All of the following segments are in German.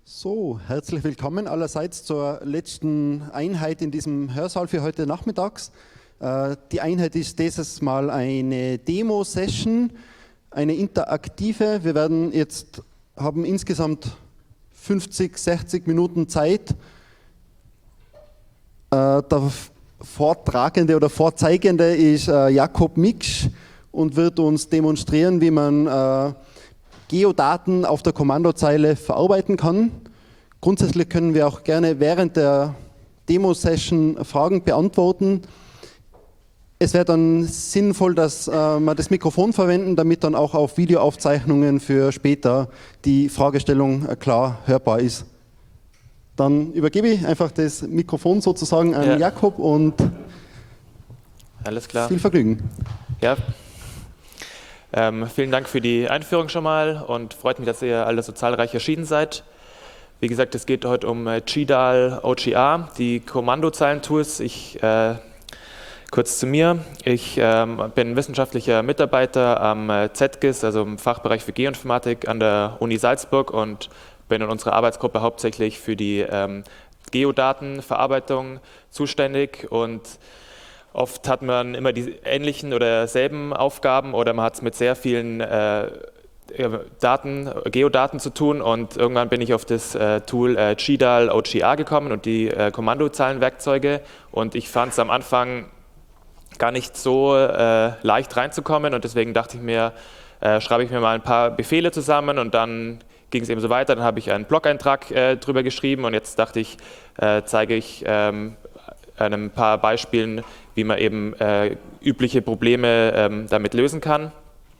So, herzlich willkommen allerseits zur letzten Einheit in diesem Hörsaal für heute nachmittags. Die Einheit ist dieses Mal eine Demo-Session, eine interaktive. Wir haben insgesamt 50, 60 Minuten Zeit. Der Vortragende oder Vorzeigende ist Jakob Miksch und wird uns demonstrieren, wie man Geodaten auf der Kommandozeile verarbeiten kann. Grundsätzlich können wir auch gerne während der Demo-Session Fragen beantworten. Es wäre dann sinnvoll, dass wir das Mikrofon verwenden, damit dann auch auf Videoaufzeichnungen für später die Fragestellung klar hörbar ist. Dann übergebe ich einfach das Mikrofon sozusagen an Jakob und alles klar. Viel Vergnügen. Ja. Vielen Dank für die Einführung schon mal und freut mich, dass ihr alle so zahlreich erschienen seid. Wie gesagt, es geht heute um GDAL OGR, die Kommandozeilen-Tools. Kurz zu mir. Ich bin wissenschaftlicher Mitarbeiter am ZGIS, also im Fachbereich für Geoinformatik an der Uni Salzburg und bin in unserer Arbeitsgruppe hauptsächlich für die Geodatenverarbeitung zuständig und oft hat man immer die ähnlichen oder selben Aufgaben oder man hat es mit sehr vielen Geodaten zu tun und irgendwann bin ich auf das Tool GDAL OGR gekommen und die Kommandozeilenwerkzeuge und ich fand es am Anfang gar nicht so leicht reinzukommen und deswegen dachte ich mir, schreibe ich mir mal ein paar Befehle zusammen und dann ging es eben so weiter, dann habe ich einen Blog-Eintrag drüber geschrieben und jetzt dachte ich, zeige ich an ein paar Beispielen, wie man eben übliche Probleme damit lösen kann.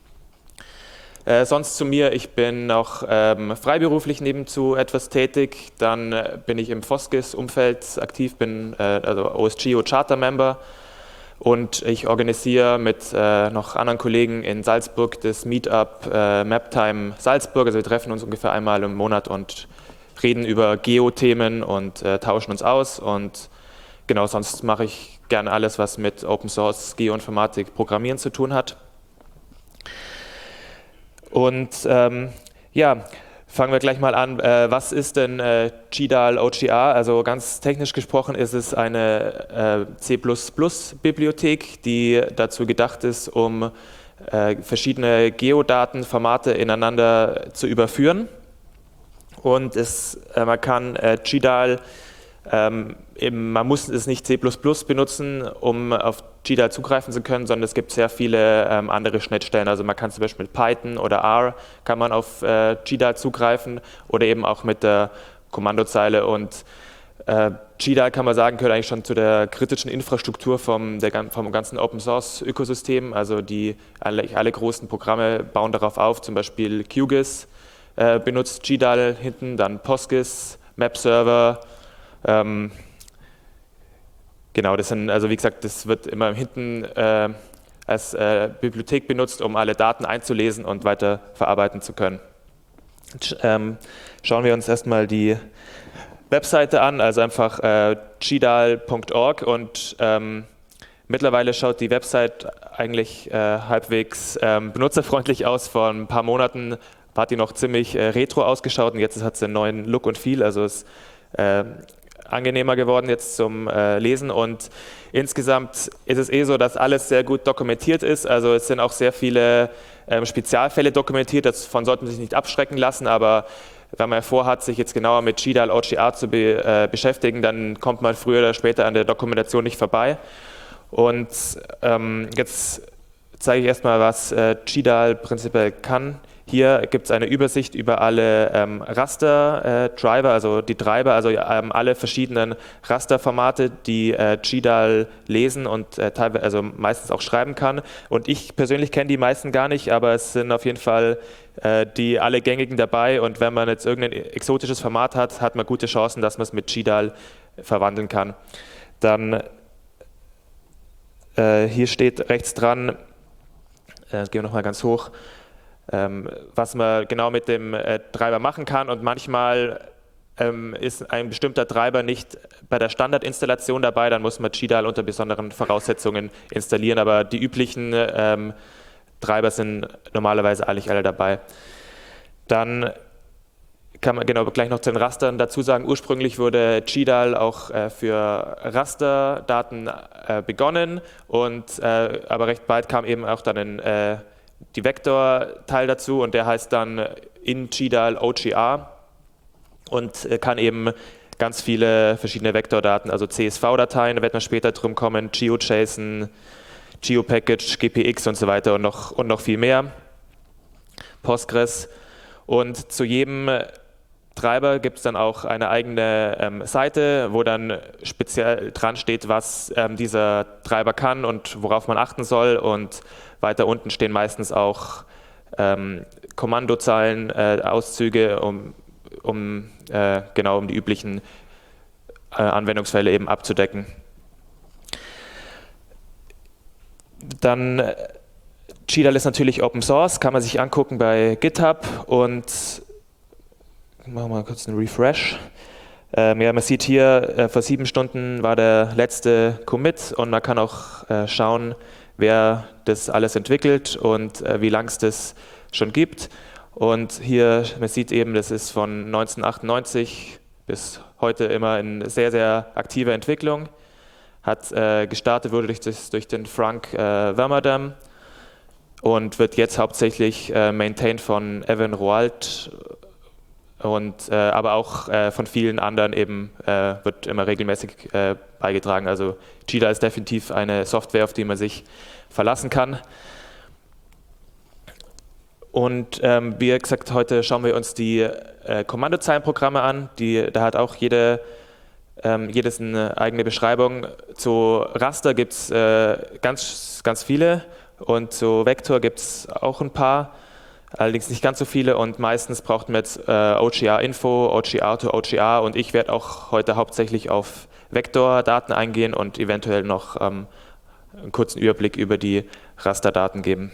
Sonst zu mir, ich bin auch freiberuflich nebenzu etwas tätig, dann bin ich im FOSGIS-Umfeld aktiv, bin also OSGeo Charter Member und ich organisiere mit noch anderen Kollegen in Salzburg das Meetup Maptime Salzburg, also wir treffen uns ungefähr einmal im Monat und reden über Geo-Themen und tauschen uns aus und genau, sonst mache ich gerne alles, was mit Open Source, Geoinformatik, Programmieren zu tun hat. Und fangen wir gleich mal an. Was ist denn GDAL OGR? Also ganz technisch gesprochen ist es eine C++-Bibliothek, die dazu gedacht ist, um verschiedene Geodatenformate ineinander zu überführen. Und man kann GDAL man muss es nicht C++ benutzen, um auf GDAL zugreifen zu können, sondern es gibt sehr viele andere Schnittstellen. Also man kann zum Beispiel mit Python oder R kann man auf GDAL zugreifen oder eben auch mit der Kommandozeile. Und GDAL kann man sagen, gehört eigentlich schon zu der kritischen Infrastruktur vom ganzen Open-Source-Ökosystem. Also alle großen Programme bauen darauf auf, zum Beispiel QGIS benutzt GDAL hinten, dann PostGIS, MapServer. Genau, das sind, also wie gesagt, das wird immer hinten als Bibliothek benutzt, um alle Daten einzulesen und weiter verarbeiten zu können. Schauen wir uns erstmal die Webseite an, also einfach gdal.org und mittlerweile schaut die Website eigentlich halbwegs benutzerfreundlich aus. Vor ein paar Monaten hat die noch ziemlich retro ausgeschaut und jetzt hat sie einen neuen Look und Feel, also es angenehmer geworden jetzt zum Lesen und insgesamt ist es so, dass alles sehr gut dokumentiert ist, also es sind auch sehr viele Spezialfälle dokumentiert, davon sollte man sich nicht abschrecken lassen, aber wenn man vorhat, sich jetzt genauer mit GDAL OGR zu beschäftigen, dann kommt man früher oder später an der Dokumentation nicht vorbei und jetzt zeige ich erstmal, was GDAL prinzipiell kann. Hier gibt es eine Übersicht über alle Raster-Driver, also die Treiber, also alle verschiedenen Rasterformate, die GDAL lesen und teilweise, also meistens auch schreiben kann. Und ich persönlich kenne die meisten gar nicht, aber es sind auf jeden Fall die alle gängigen dabei. Und wenn man jetzt irgendein exotisches Format hat, hat man gute Chancen, dass man es mit GDAL verwandeln kann. Dann hier steht rechts dran, gehen wir nochmal ganz hoch, was man genau mit dem Treiber machen kann und manchmal ist ein bestimmter Treiber nicht bei der Standardinstallation dabei, dann muss man GDAL unter besonderen Voraussetzungen installieren, aber die üblichen Treiber sind normalerweise eigentlich alle dabei. Dann kann man genau gleich noch zu den Rastern dazu sagen, ursprünglich wurde GDAL auch für Rasterdaten begonnen, aber recht bald kam eben auch dann die Vektor-Teil dazu und der heißt dann in GDAL OGR und kann eben ganz viele verschiedene Vektordaten, also CSV-Dateien, da wird man später drum kommen, GeoJSON, GeoPackage, GPX und so weiter und noch viel mehr, Postgres. Und zu jedem Treiber gibt es dann auch eine eigene Seite, wo dann speziell dran steht, was dieser Treiber kann und worauf man achten soll. Und weiter unten stehen meistens auch Kommandozeilen, Auszüge, um die üblichen Anwendungsfälle eben abzudecken. Dann GDAL ist natürlich Open Source, kann man sich angucken bei GitHub und machen wir mal kurz einen Refresh. Man sieht hier, vor 7 Stunden war der letzte Commit und man kann auch schauen, wer das alles entwickelt und wie lange es das schon gibt. Und hier, man sieht eben, das ist von 1998 bis heute immer in sehr, sehr aktiver Entwicklung. Gestartet wurde durch den Frank Wermadam und wird jetzt hauptsächlich maintained von Evan Roald aber auch von vielen anderen eben wird immer regelmäßig beigetragen. Also GDAL ist definitiv eine Software, auf die man sich verlassen kann. Und wie gesagt, heute schauen wir uns die Kommandozeilenprogramme an. Da hat auch jedes eine eigene Beschreibung. Zu Raster gibt es ganz, ganz viele und zu Vektor gibt es auch ein paar, allerdings nicht ganz so viele und meistens braucht man jetzt OGR-Info, OGR to OGR und ich werde auch heute hauptsächlich auf Vektordaten eingehen und eventuell noch einen kurzen Überblick über die Rasterdaten geben.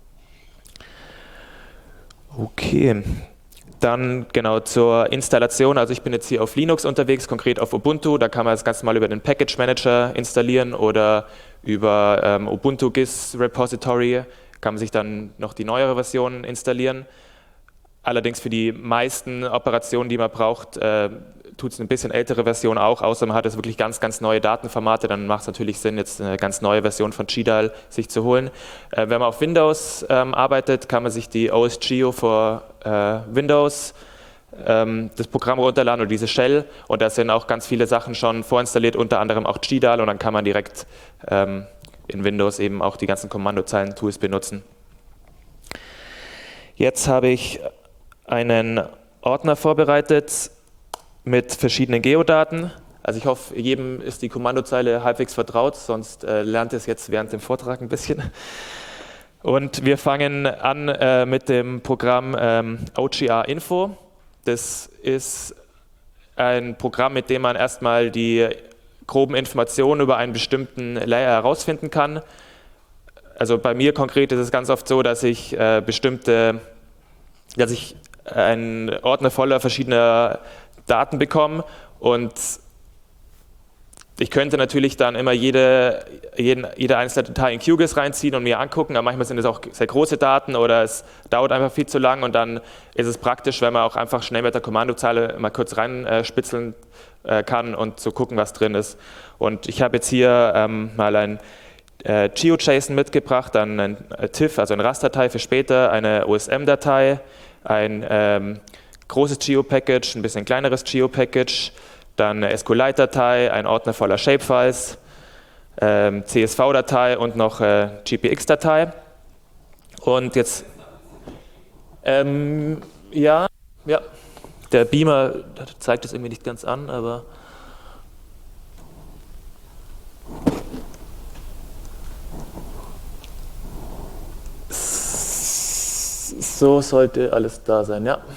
Okay, dann genau zur Installation. Also ich bin jetzt hier auf Linux unterwegs, konkret auf Ubuntu. Da kann man das Ganze mal über den Package Manager installieren oder über Ubuntu GIS Repository kann man sich dann noch die neuere Version installieren. Allerdings für die meisten Operationen, die man braucht, tut es eine bisschen ältere Version auch, außer man hat jetzt wirklich ganz, ganz neue Datenformate, dann macht es natürlich Sinn, jetzt eine ganz neue Version von GDAL sich zu holen. Wenn man auf Windows arbeitet, kann man sich die OSGeo für Windows das Programm runterladen oder diese Shell und da sind auch ganz viele Sachen schon vorinstalliert, unter anderem auch GDAL und dann kann man direkt in Windows eben auch die ganzen Kommandozeilen-Tools benutzen. Jetzt habe ich einen Ordner vorbereitet mit verschiedenen Geodaten. Also ich hoffe, jedem ist die Kommandozeile halbwegs vertraut, sonst lernt ihr es jetzt während dem Vortrag ein bisschen. Und wir fangen an mit dem Programm OGR Info. Das ist ein Programm, mit dem man erstmal die groben Informationen über einen bestimmten Layer herausfinden kann. Also bei mir konkret ist es ganz oft so, dass ich einen Ordner voller verschiedener Daten bekomme und ich könnte natürlich dann immer jede einzelne Datei in QGIS reinziehen und mir angucken, aber manchmal sind es auch sehr große Daten oder es dauert einfach viel zu lang und dann ist es praktisch, wenn man auch einfach schnell mit der Kommandozeile mal kurz reinspitzeln kann und zu gucken, was drin ist. Und ich habe jetzt hier mal ein GeoJSON mitgebracht, dann ein TIFF, also eine Rasterdatei für später, eine OSM-Datei, ein großes GeoPackage, ein bisschen kleineres GeoPackage, dann eine SQLite-Datei, ein Ordner voller Shapefiles, CSV-Datei und noch GPX-Datei. Und jetzt, ja, der Beamer zeigt es irgendwie nicht ganz an, aber so sollte alles da sein, ja.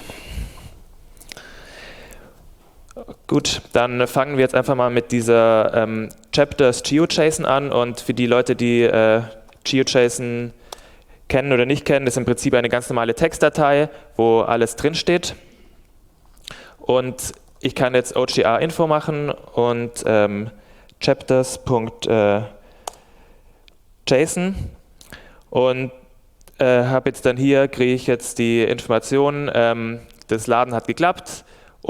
Gut, dann fangen wir jetzt einfach mal mit dieser Chapters GeoJSON an und für die Leute, die GeoJSON kennen oder nicht kennen, das ist im Prinzip eine ganz normale Textdatei, wo alles drin steht. Und ich kann jetzt OGR-Info machen und chapters.json und habe jetzt dann hier, kriege ich jetzt die Informationen, das Laden hat geklappt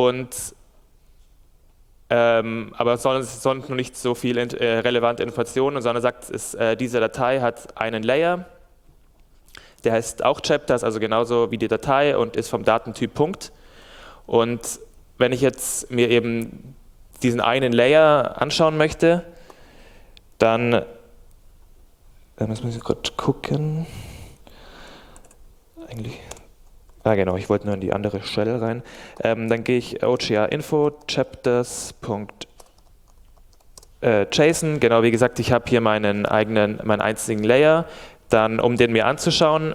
aber sonst noch nicht so viel relevante Informationen, sondern sagt, diese Datei hat einen Layer, der heißt auch Chapters, also genauso wie die Datei und ist vom Datentyp Punkt. Und wenn ich jetzt mir eben diesen einen Layer anschauen möchte, dann muss ich kurz gucken. Genau, ich wollte nur in die andere Shell rein. Dann gehe ich OGR Info chapters.json. Genau, wie gesagt, ich habe hier meinen einzigen Layer. Dann, um den mir anzuschauen,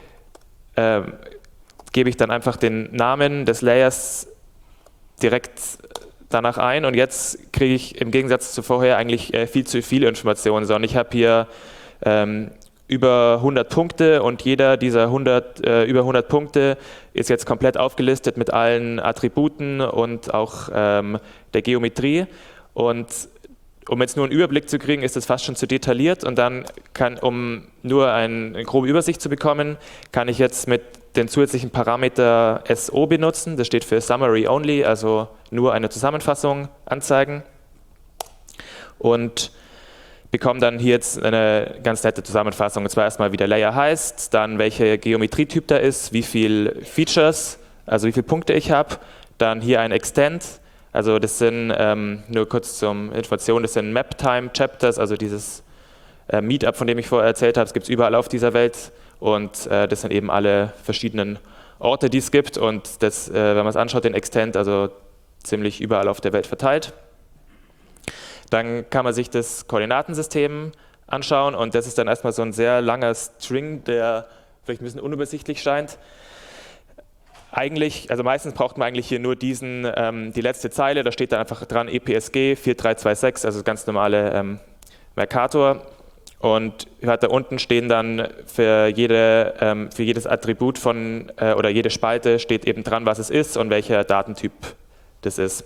gebe ich dann einfach den Namen des Layers direkt danach ein. Und jetzt kriege ich im Gegensatz zu vorher eigentlich viel zu viele Informationen, sondern ich habe hier über 100 Punkte und jeder dieser über 100 Punkte ist jetzt komplett aufgelistet mit allen Attributen und auch der Geometrie. Und um jetzt nur einen Überblick zu kriegen, ist das fast schon zu detailliert und dann um nur eine grobe Übersicht zu bekommen, kann ich jetzt mit den zusätzlichen Parameter SO benutzen. Das steht für Summary Only, also nur eine Zusammenfassung anzeigen. Und bekomme dann hier jetzt eine ganz nette Zusammenfassung. Und zwar erstmal, wie der Layer heißt, dann welcher Geometrietyp da ist, wie viele Features, also wie viele Punkte ich habe, dann hier ein Extend, also das sind, nur kurz zur Information, das sind Map-Time-Chapters, also dieses Meetup, von dem ich vorher erzählt habe, das gibt es überall auf dieser Welt und das sind eben alle verschiedenen Orte, die es gibt und das, wenn man es anschaut, den Extend, also ziemlich überall auf der Welt verteilt. Dann kann man sich das Koordinatensystem anschauen und das ist dann erstmal so ein sehr langer String, der vielleicht ein bisschen unübersichtlich scheint. Eigentlich, also meistens braucht man eigentlich hier nur die letzte Zeile, da steht dann einfach dran EPSG 4326, also das ganz normale Mercator. Und da unten stehen dann für jedes Attribut oder jede Spalte steht eben dran, was es ist und welcher Datentyp das ist.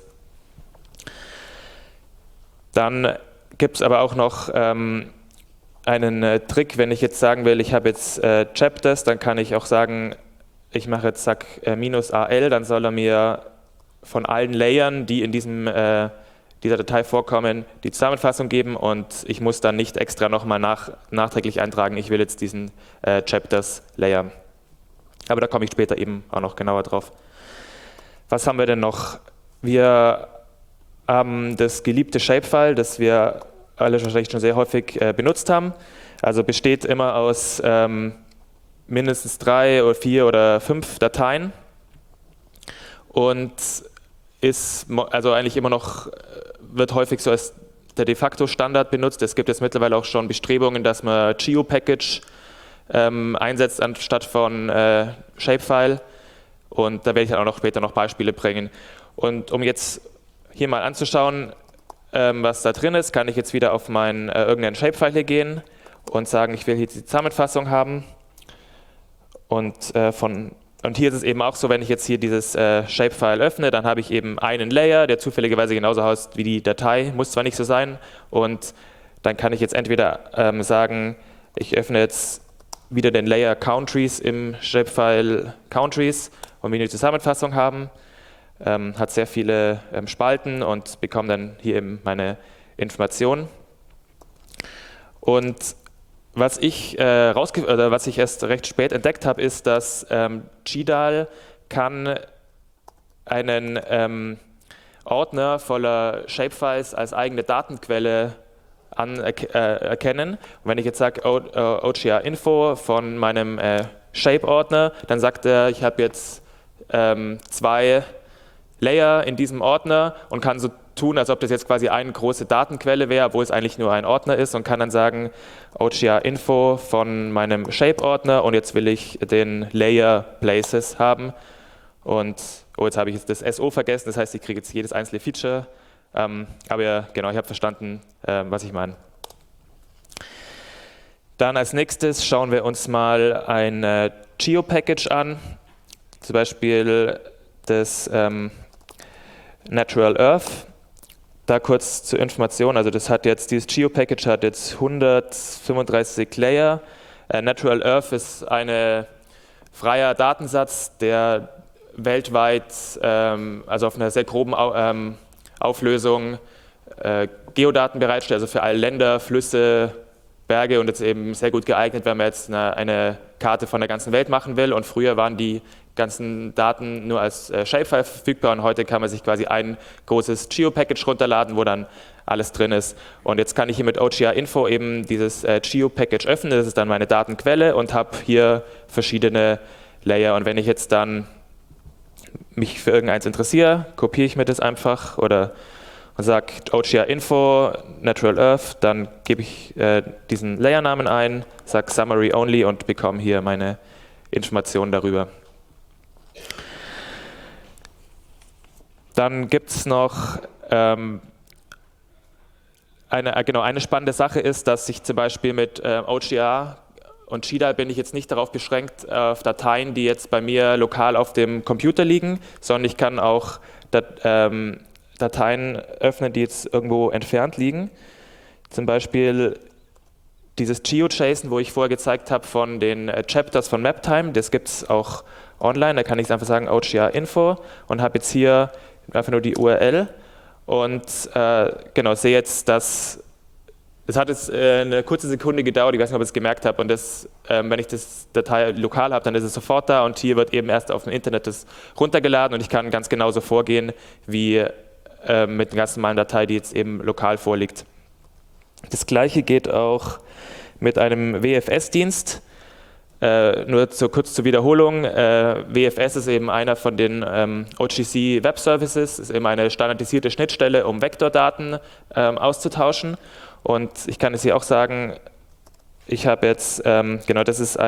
Dann gibt es aber auch noch einen Trick, wenn ich jetzt sagen will, ich habe jetzt Chapters, dann kann ich auch sagen, ich mache jetzt -AL, dann soll er mir von allen Layern, die in dieser Datei vorkommen, die Zusammenfassung geben und ich muss dann nicht extra nochmal nachträglich eintragen, ich will jetzt diesen Chapters-Layer. Aber da komme ich später eben auch noch genauer drauf. Was haben wir denn noch? Wir haben das geliebte Shapefile, das wir alle wahrscheinlich schon sehr häufig benutzt haben. Also besteht immer aus mindestens 3 oder 4 oder 5 Dateien und ist also eigentlich immer noch, wird häufig so als der de facto Standard benutzt. Es gibt jetzt mittlerweile auch schon Bestrebungen, dass man GeoPackage einsetzt anstatt von Shapefile und da werde ich dann auch noch später noch Beispiele bringen. Und um jetzt hier mal anzuschauen, was da drin ist, kann ich jetzt wieder auf irgendeinen Shapefile hier gehen und sagen, ich will hier die Zusammenfassung haben. Und hier ist es eben auch so, wenn ich jetzt hier dieses Shapefile öffne, dann habe ich eben einen Layer, der zufälligerweise genauso aussieht wie die Datei, muss zwar nicht so sein. Und dann kann ich jetzt entweder sagen, ich öffne jetzt wieder den Layer Countries im Shapefile Countries und will eine Zusammenfassung haben. Hat sehr viele Spalten und bekomme dann hier eben meine Informationen. Und was ich erst recht spät entdeckt habe, ist, dass GDAL kann einen Ordner voller Shapefiles als eigene Datenquelle erkennen. Und wenn ich jetzt sage OGR Info von meinem Shape-Ordner, dann sagt er, ich habe jetzt 2 Layer in diesem Ordner und kann so tun, als ob das jetzt quasi eine große Datenquelle wäre, obwohl es eigentlich nur ein Ordner ist und kann dann sagen, OGR Info von meinem Shape-Ordner und jetzt will ich den Layer Places haben und jetzt habe ich das SO vergessen, das heißt, ich kriege jetzt jedes einzelne Feature, aber ja, genau, ich habe verstanden, was ich meine. Dann als nächstes schauen wir uns mal ein GeoPackage an, zum Beispiel das Natural Earth. Da kurz zur Information, also dieses GeoPackage hat jetzt 135 Layer. Natural Earth ist ein freier Datensatz, der weltweit, also auf einer sehr groben Auflösung, Geodaten bereitstellt, also für alle Länder, Flüsse, Berge, und jetzt eben sehr gut geeignet, wenn man jetzt eine Karte von der ganzen Welt machen will. Und früher waren die ganzen Daten nur als Shapefile verfügbar, und heute kann man sich quasi ein großes Geo-Package runterladen, wo dann alles drin ist. Und jetzt kann ich hier mit OGR-Info eben dieses Geo-Package öffnen, das ist dann meine Datenquelle, und habe hier verschiedene Layer. Und wenn ich jetzt dann mich für irgendeins interessiere, kopiere ich mir das einfach und sage OGR-Info, Natural Earth, dann gebe ich diesen Layernamen ein, sage Summary Only und bekomme hier meine Informationen darüber. Dann gibt es noch eine spannende Sache ist, dass ich zum Beispiel mit OGR und GDAL bin ich jetzt nicht darauf beschränkt, auf Dateien, die jetzt bei mir lokal auf dem Computer liegen, sondern ich kann auch Dateien öffnen, die jetzt irgendwo entfernt liegen. Zum Beispiel dieses GeoJSON, wo ich vorher gezeigt habe von den Chapters von Maptime, das gibt es auch online, da kann ich einfach sagen OGR-Info und habe jetzt hier einfach nur die URL und sehe jetzt, dass es hat jetzt eine kurze Sekunde gedauert, ich weiß nicht, ob ich es gemerkt habe, und wenn ich das Datei lokal habe, dann ist es sofort da, und hier wird eben erst auf dem Internet das runtergeladen, und ich kann ganz genauso vorgehen wie mit einer ganz normalen Datei, die jetzt eben lokal vorliegt. Das gleiche geht auch mit einem WFS-Dienst. Nur kurz zur Wiederholung, WFS ist eben einer von den OGC Web Services, ist eben eine standardisierte Schnittstelle, um Vektordaten auszutauschen. Und ich kann es hier auch sagen, ich habe jetzt, das ist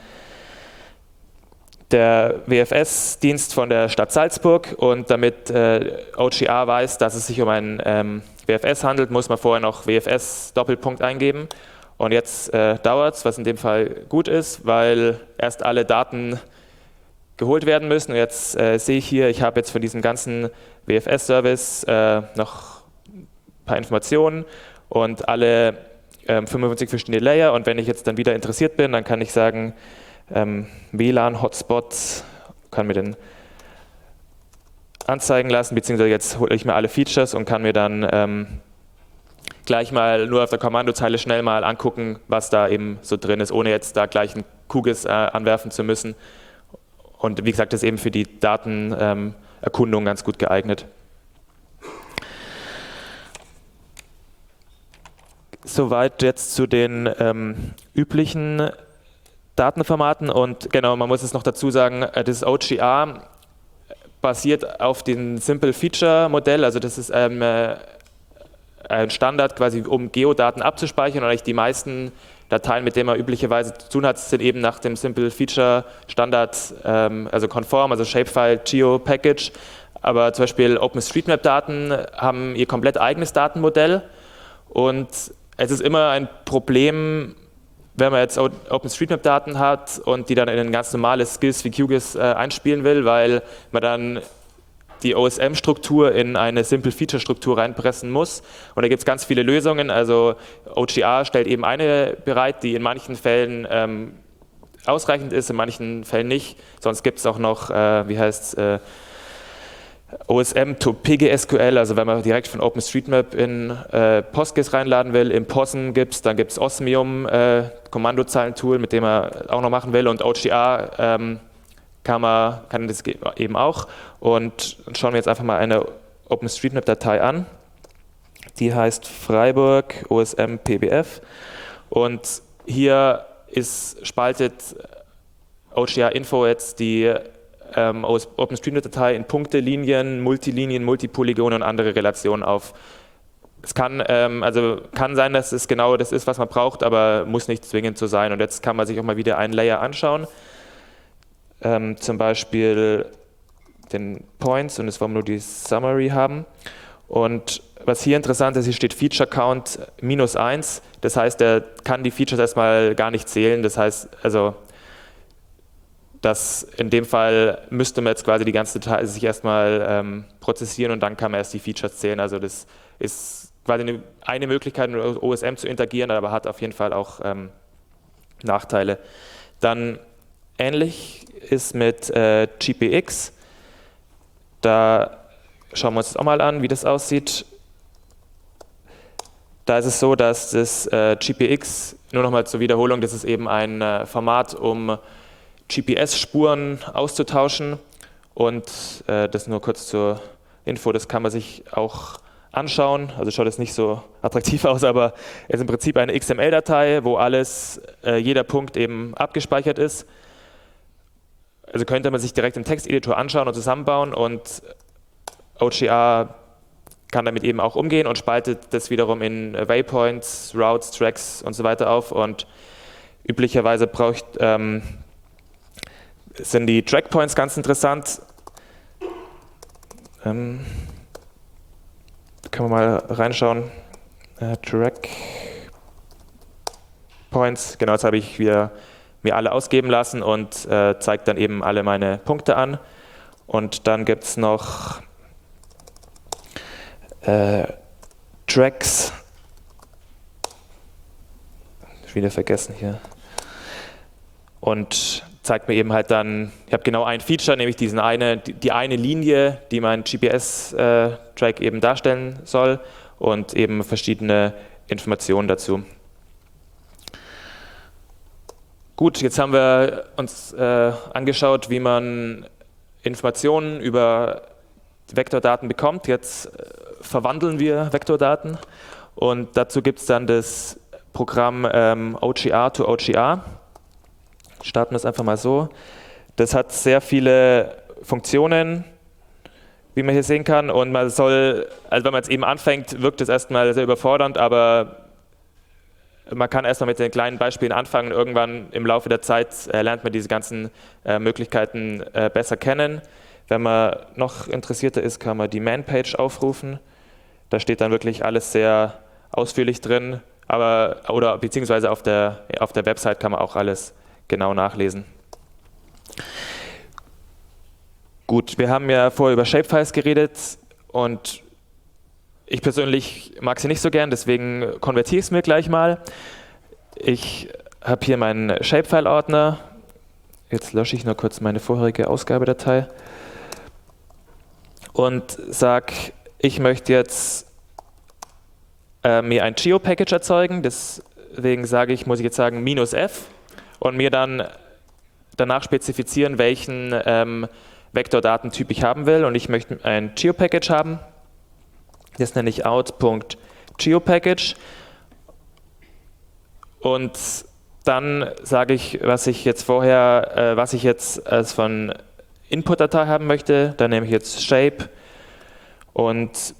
der WFS-Dienst von der Stadt Salzburg, und damit OGR weiß, dass es sich um einen WFS handelt, muss man vorher noch WFS-Doppelpunkt eingeben. Und jetzt dauert es, was in dem Fall gut ist, weil erst alle Daten geholt werden müssen. Und jetzt sehe ich hier, ich habe jetzt von diesem ganzen WFS-Service noch ein paar Informationen und alle 55 verschiedene Layer. Und wenn ich jetzt dann wieder interessiert bin, dann kann ich sagen, WLAN-Hotspots, kann mir den anzeigen lassen, beziehungsweise jetzt hole ich mir alle Features und kann mir dann gleich mal nur auf der Kommandozeile schnell mal angucken, was da eben so drin ist, ohne jetzt da gleich ein QGIS anwerfen zu müssen. Und wie gesagt, das ist eben für die Datenerkundung ganz gut geeignet. Soweit jetzt zu den üblichen Datenformaten, und genau, man muss es noch dazu sagen, das OGR basiert auf dem Simple Feature Modell, also das ist ein Standard quasi, um Geodaten abzuspeichern, und eigentlich die meisten Dateien, mit denen man üblicherweise zu tun hat, sind eben nach dem Simple Feature Standard, also konform, also Shapefile, Geo Package, aber zum Beispiel OpenStreetMap-Daten haben ihr komplett eigenes Datenmodell, und es ist immer ein Problem, wenn man jetzt OpenStreetMap-Daten hat und die dann in ein ganz normales GIS wie QGIS einspielen will, weil man dann die OSM-Struktur in eine Simple-Feature-Struktur reinpressen muss. Und da gibt es ganz viele Lösungen. Also OGR stellt eben eine bereit, die in manchen Fällen ausreichend ist, in manchen Fällen nicht. Sonst gibt es auch noch, OSM to PGSQL, also wenn man direkt von OpenStreetMap in PostGIS reinladen will, im POSM dann gibt es Osmium, Kommandozeilentool, mit dem man auch noch machen will, und OGR kann das eben auch. Und schauen wir jetzt einfach mal eine OpenStreetMap-Datei an, die heißt Freiburg OSM PBF, und hier spaltet OGR-Info jetzt die OpenStreetMap-Datei in Punkte, Linien, Multipolygone und andere Relationen auf. Es kann sein, dass es genau das ist, was man braucht, aber muss nicht zwingend so sein. Und jetzt kann man sich auch mal wieder einen Layer anschauen, zum Beispiel den Points, und jetzt wollen wir nur die Summary haben. Und was hier interessant ist, hier steht Feature Count -1, das heißt, er kann die Features erstmal gar nicht zählen, das heißt, in dem Fall müsste man jetzt quasi die ganze Datei sich erstmal prozessieren, und dann kann man erst die Features zählen. Also das ist quasi eine Möglichkeit, mit OSM zu interagieren, aber hat auf jeden Fall auch Nachteile. Dann ähnlich ist mit GPX. da schauen wir uns das auch mal an, wie das aussieht. Da ist es so, dass das GPX, nur nochmal zur Wiederholung, das ist eben ein Format, um GPS-Spuren auszutauschen. Und das nur kurz zur Info, das kann man sich auch anschauen. Also schaut jetzt nicht so attraktiv aus, aber es ist im Prinzip eine XML-Datei, wo jeder Punkt eben abgespeichert ist. Also könnte man sich direkt im Texteditor anschauen und zusammenbauen, und OGR kann damit eben auch umgehen und spaltet das wiederum in Waypoints, Routes, Tracks und so weiter auf. Und üblicherweise sind die Trackpoints ganz interessant. Können wir mal reinschauen. Trackpoints, genau, das habe ich mir alle ausgeben lassen und zeigt dann eben alle meine Punkte an. Und dann gibt es noch Tracks. Wieder vergessen hier. Und zeigt mir eben halt dann, ich habe genau ein Feature, nämlich die eine Linie, die mein GPS-Track eben darstellen soll, und eben verschiedene Informationen dazu. Gut, jetzt haben wir uns angeschaut, wie man Informationen über Vektordaten bekommt. Jetzt verwandeln wir Vektordaten, und dazu gibt es dann das Programm OGR to OGR. Starten wir es einfach mal so. Das hat sehr viele Funktionen, wie man hier sehen kann, und man soll, also wenn man jetzt eben anfängt, wirkt es erstmal sehr überfordernd, aber man kann erstmal mit den kleinen Beispielen anfangen. Irgendwann im Laufe der Zeit lernt man diese ganzen Möglichkeiten besser kennen. Wenn man noch interessierter ist, kann man die Man-Page aufrufen. Da steht dann wirklich alles sehr ausführlich drin, beziehungsweise auf der Website kann man auch alles genau nachlesen. Gut, wir haben ja vorher über Shapefiles geredet, und ich persönlich mag sie nicht so gern, deswegen konvertiere ich es mir gleich mal. Ich habe hier meinen Shapefile-Ordner. Jetzt lösche ich nur kurz meine vorherige Ausgabedatei und sage, ich möchte jetzt mir ein Geo-Package erzeugen. Deswegen muss ich jetzt sagen -f und mir dann danach spezifizieren, welchen Vektordatentyp ich haben will. Und ich möchte ein Geo-Package haben. Das nenne ich out.geopackage. Und dann sage ich, was ich jetzt als von Input-Datei haben möchte. Dann nehme ich jetzt shape und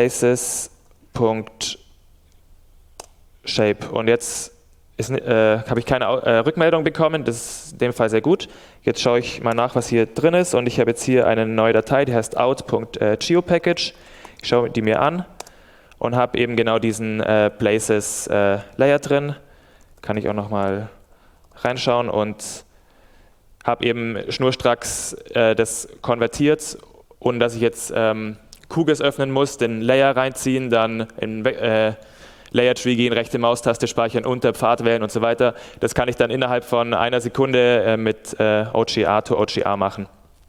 places.shape. Und jetzt habe ich keine Rückmeldung bekommen, das ist in dem Fall sehr gut. Jetzt schaue ich mal nach, was hier drin ist, und ich habe jetzt hier eine neue Datei, die heißt out.geopackage. Ich schaue die mir an und habe eben genau diesen Places Layer drin. Kann ich auch nochmal reinschauen und habe eben schnurstracks das konvertiert, ohne dass ich jetzt QGIS öffnen muss, den Layer reinziehen, dann in Layer Tree gehen, rechte Maustaste speichern, unter Pfad wählen und so weiter. Das kann ich dann innerhalb von einer Sekunde mit OGR to OGR machen.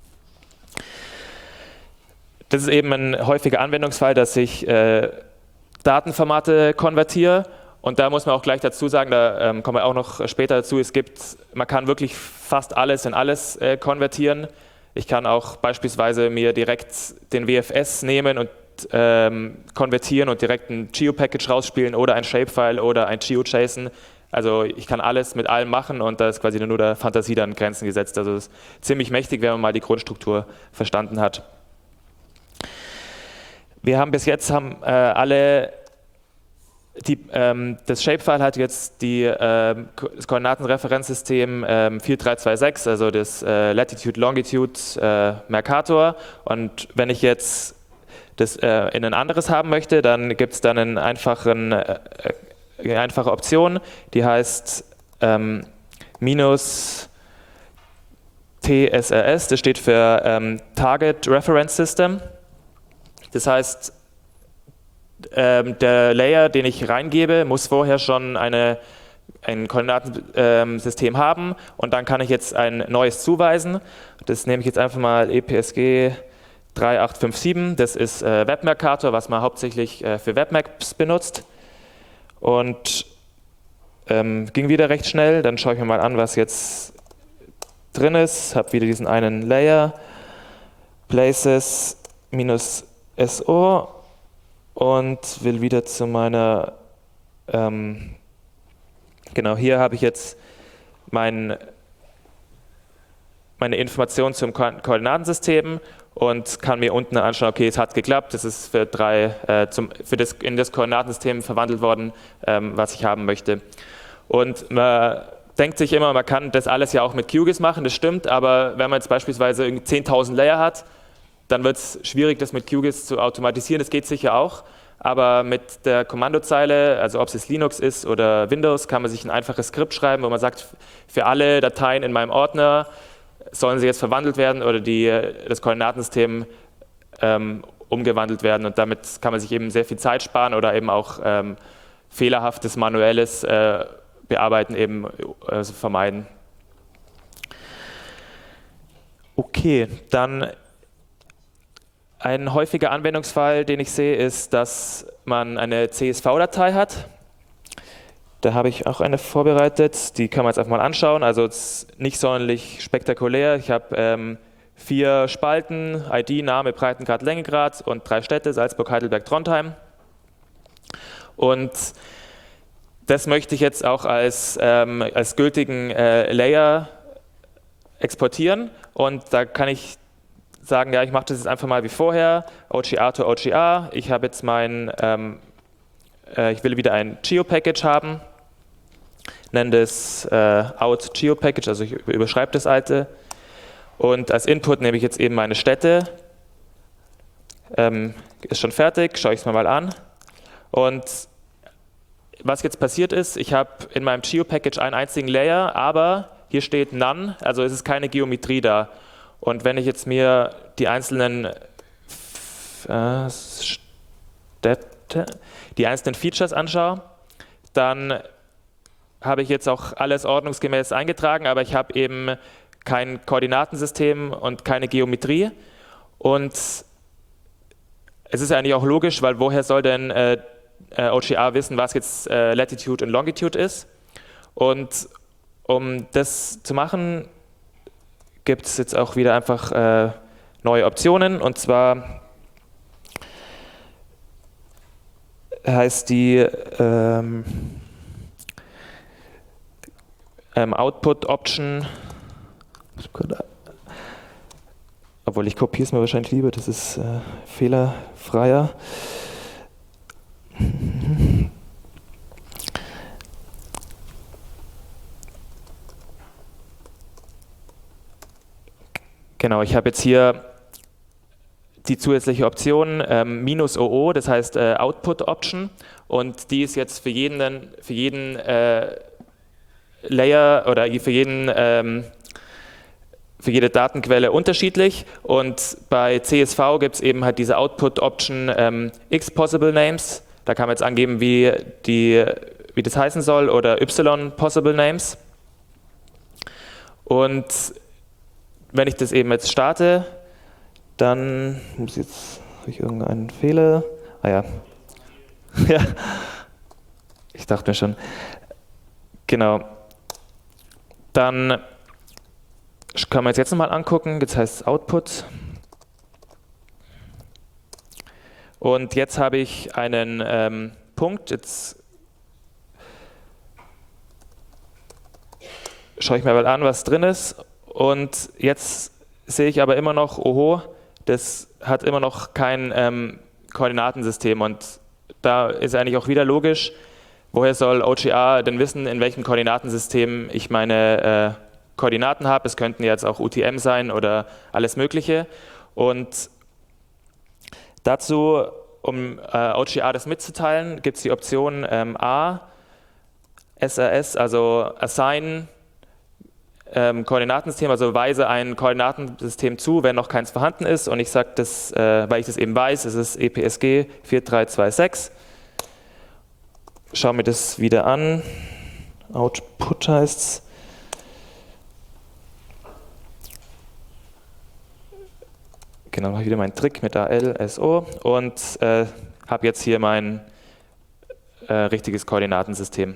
Das ist eben ein häufiger Anwendungsfall, dass ich Datenformate konvertiere, und da muss man auch gleich dazu sagen, da kommen wir auch noch später dazu, man kann wirklich fast alles in alles konvertieren. Ich kann auch beispielsweise mir direkt den WFS nehmen und konvertieren und direkt ein Geo-Package rausspielen oder ein Shapefile oder ein GeoJSON. Also ich kann alles mit allem machen, und da ist quasi nur der Fantasie dann Grenzen gesetzt. Also es ist ziemlich mächtig, wenn man mal die Grundstruktur verstanden hat. Wir haben bis jetzt das Shapefile hat jetzt das Koordinatenreferenzsystem 4326, also das Latitude, Longitude, Mercator. Und wenn ich jetzt das in ein anderes haben möchte, dann gibt es dann eine einfache Option, die heißt -TSRS, das steht für Target Reference System. Das heißt, der Layer, den ich reingebe, muss vorher schon ein Koordinatensystem haben, und dann kann ich jetzt ein neues zuweisen. Das nehme ich jetzt einfach mal EPSG 3857, das ist Webmercator, was man hauptsächlich für Webmaps benutzt. Und ging wieder recht schnell. Dann schaue ich mir mal an, was jetzt drin ist. Habe wieder diesen einen Layer, Places -SO und will wieder zu meiner, genau, hier habe ich jetzt meine Informationen zum Koordinatensystem und kann mir unten anschauen, okay, es hat geklappt, das ist für in das Koordinatensystem verwandelt worden, was ich haben möchte. Und man denkt sich immer, man kann das alles ja auch mit QGIS machen, das stimmt, aber wenn man jetzt beispielsweise 10.000 Layer hat, dann wird es schwierig, das mit QGIS zu automatisieren, das geht sicher auch, aber mit der Kommandozeile, also ob es jetzt Linux ist oder Windows, kann man sich ein einfaches Skript schreiben, wo man sagt, für alle Dateien in meinem Ordner sollen sie jetzt verwandelt werden oder das Koordinatensystem umgewandelt werden, und damit kann man sich eben sehr viel Zeit sparen oder eben auch fehlerhaftes manuelles Bearbeiten eben vermeiden. Okay, dann ein häufiger Anwendungsfall, den ich sehe, ist, dass man eine CSV-Datei hat. Da habe ich auch eine vorbereitet, die kann man jetzt einfach mal anschauen. Also es ist nicht sonderlich spektakulär. Ich habe 4 Spalten, ID, Name, Breitengrad, Längegrad und 3 Städte, Salzburg, Heidelberg, Trondheim. Und das möchte ich jetzt auch als gültigen Layer exportieren. Und da kann ich sagen, ja, ich mache das jetzt einfach mal wie vorher, OGR to OGR. Ich habe jetzt ich will wieder ein Geo-Package haben, nenne das out Geo-Package, also ich überschreibe das alte. Und als Input nehme ich jetzt eben meine Städte. Ist schon fertig, schaue ich es mir mal an. Und was jetzt passiert ist, ich habe in meinem Geo-Package einen einzigen Layer, aber hier steht None, also es ist keine Geometrie da. Und wenn ich jetzt mir die einzelnen Features anschaue, dann habe ich jetzt auch alles ordnungsgemäß eingetragen, aber ich habe eben kein Koordinatensystem und keine Geometrie. Und es ist eigentlich auch logisch, weil woher soll denn OGR wissen, was jetzt Latitude und Longitude ist? Und um das zu machen, gibt es jetzt auch wieder einfach neue Optionen, und zwar heißt die Output Option, obwohl ich kopiere es mir wahrscheinlich lieber, das ist fehlerfreier. Genau, ich habe jetzt hier die zusätzliche Option -OO, das heißt Output Option, und die ist jetzt für jeden Layer oder für jede Datenquelle unterschiedlich, und bei CSV gibt es eben halt diese Output Option X Possible Names, da kann man jetzt angeben, wie das heißen soll, oder Y Possible Names. Und wenn ich das eben jetzt starte, dann habe ich irgendeinen Fehler. Ah ja. Ja. Ich dachte mir schon. Genau. Dann kann man jetzt nochmal angucken. Jetzt heißt es Output. Und jetzt habe ich einen Punkt. Jetzt schaue ich mir mal an, was drin ist. Und jetzt sehe ich aber immer noch, oho, das hat immer noch kein Koordinatensystem. Und da ist eigentlich auch wieder logisch, woher soll OGR denn wissen, in welchem Koordinatensystem ich meine Koordinaten habe. Es könnten jetzt auch UTM sein oder alles Mögliche. Und dazu, um OGR das mitzuteilen, gibt es die Option A, SRS, also Assign Koordinatensystem, also weise ein Koordinatensystem zu, wenn noch keins vorhanden ist, und ich sage das, weil ich das eben weiß, es ist EPSG 4326. Schau mir das wieder an. Output heißt es. Genau, mache ich wieder meinen Trick mit ALSO und habe jetzt hier mein richtiges Koordinatensystem.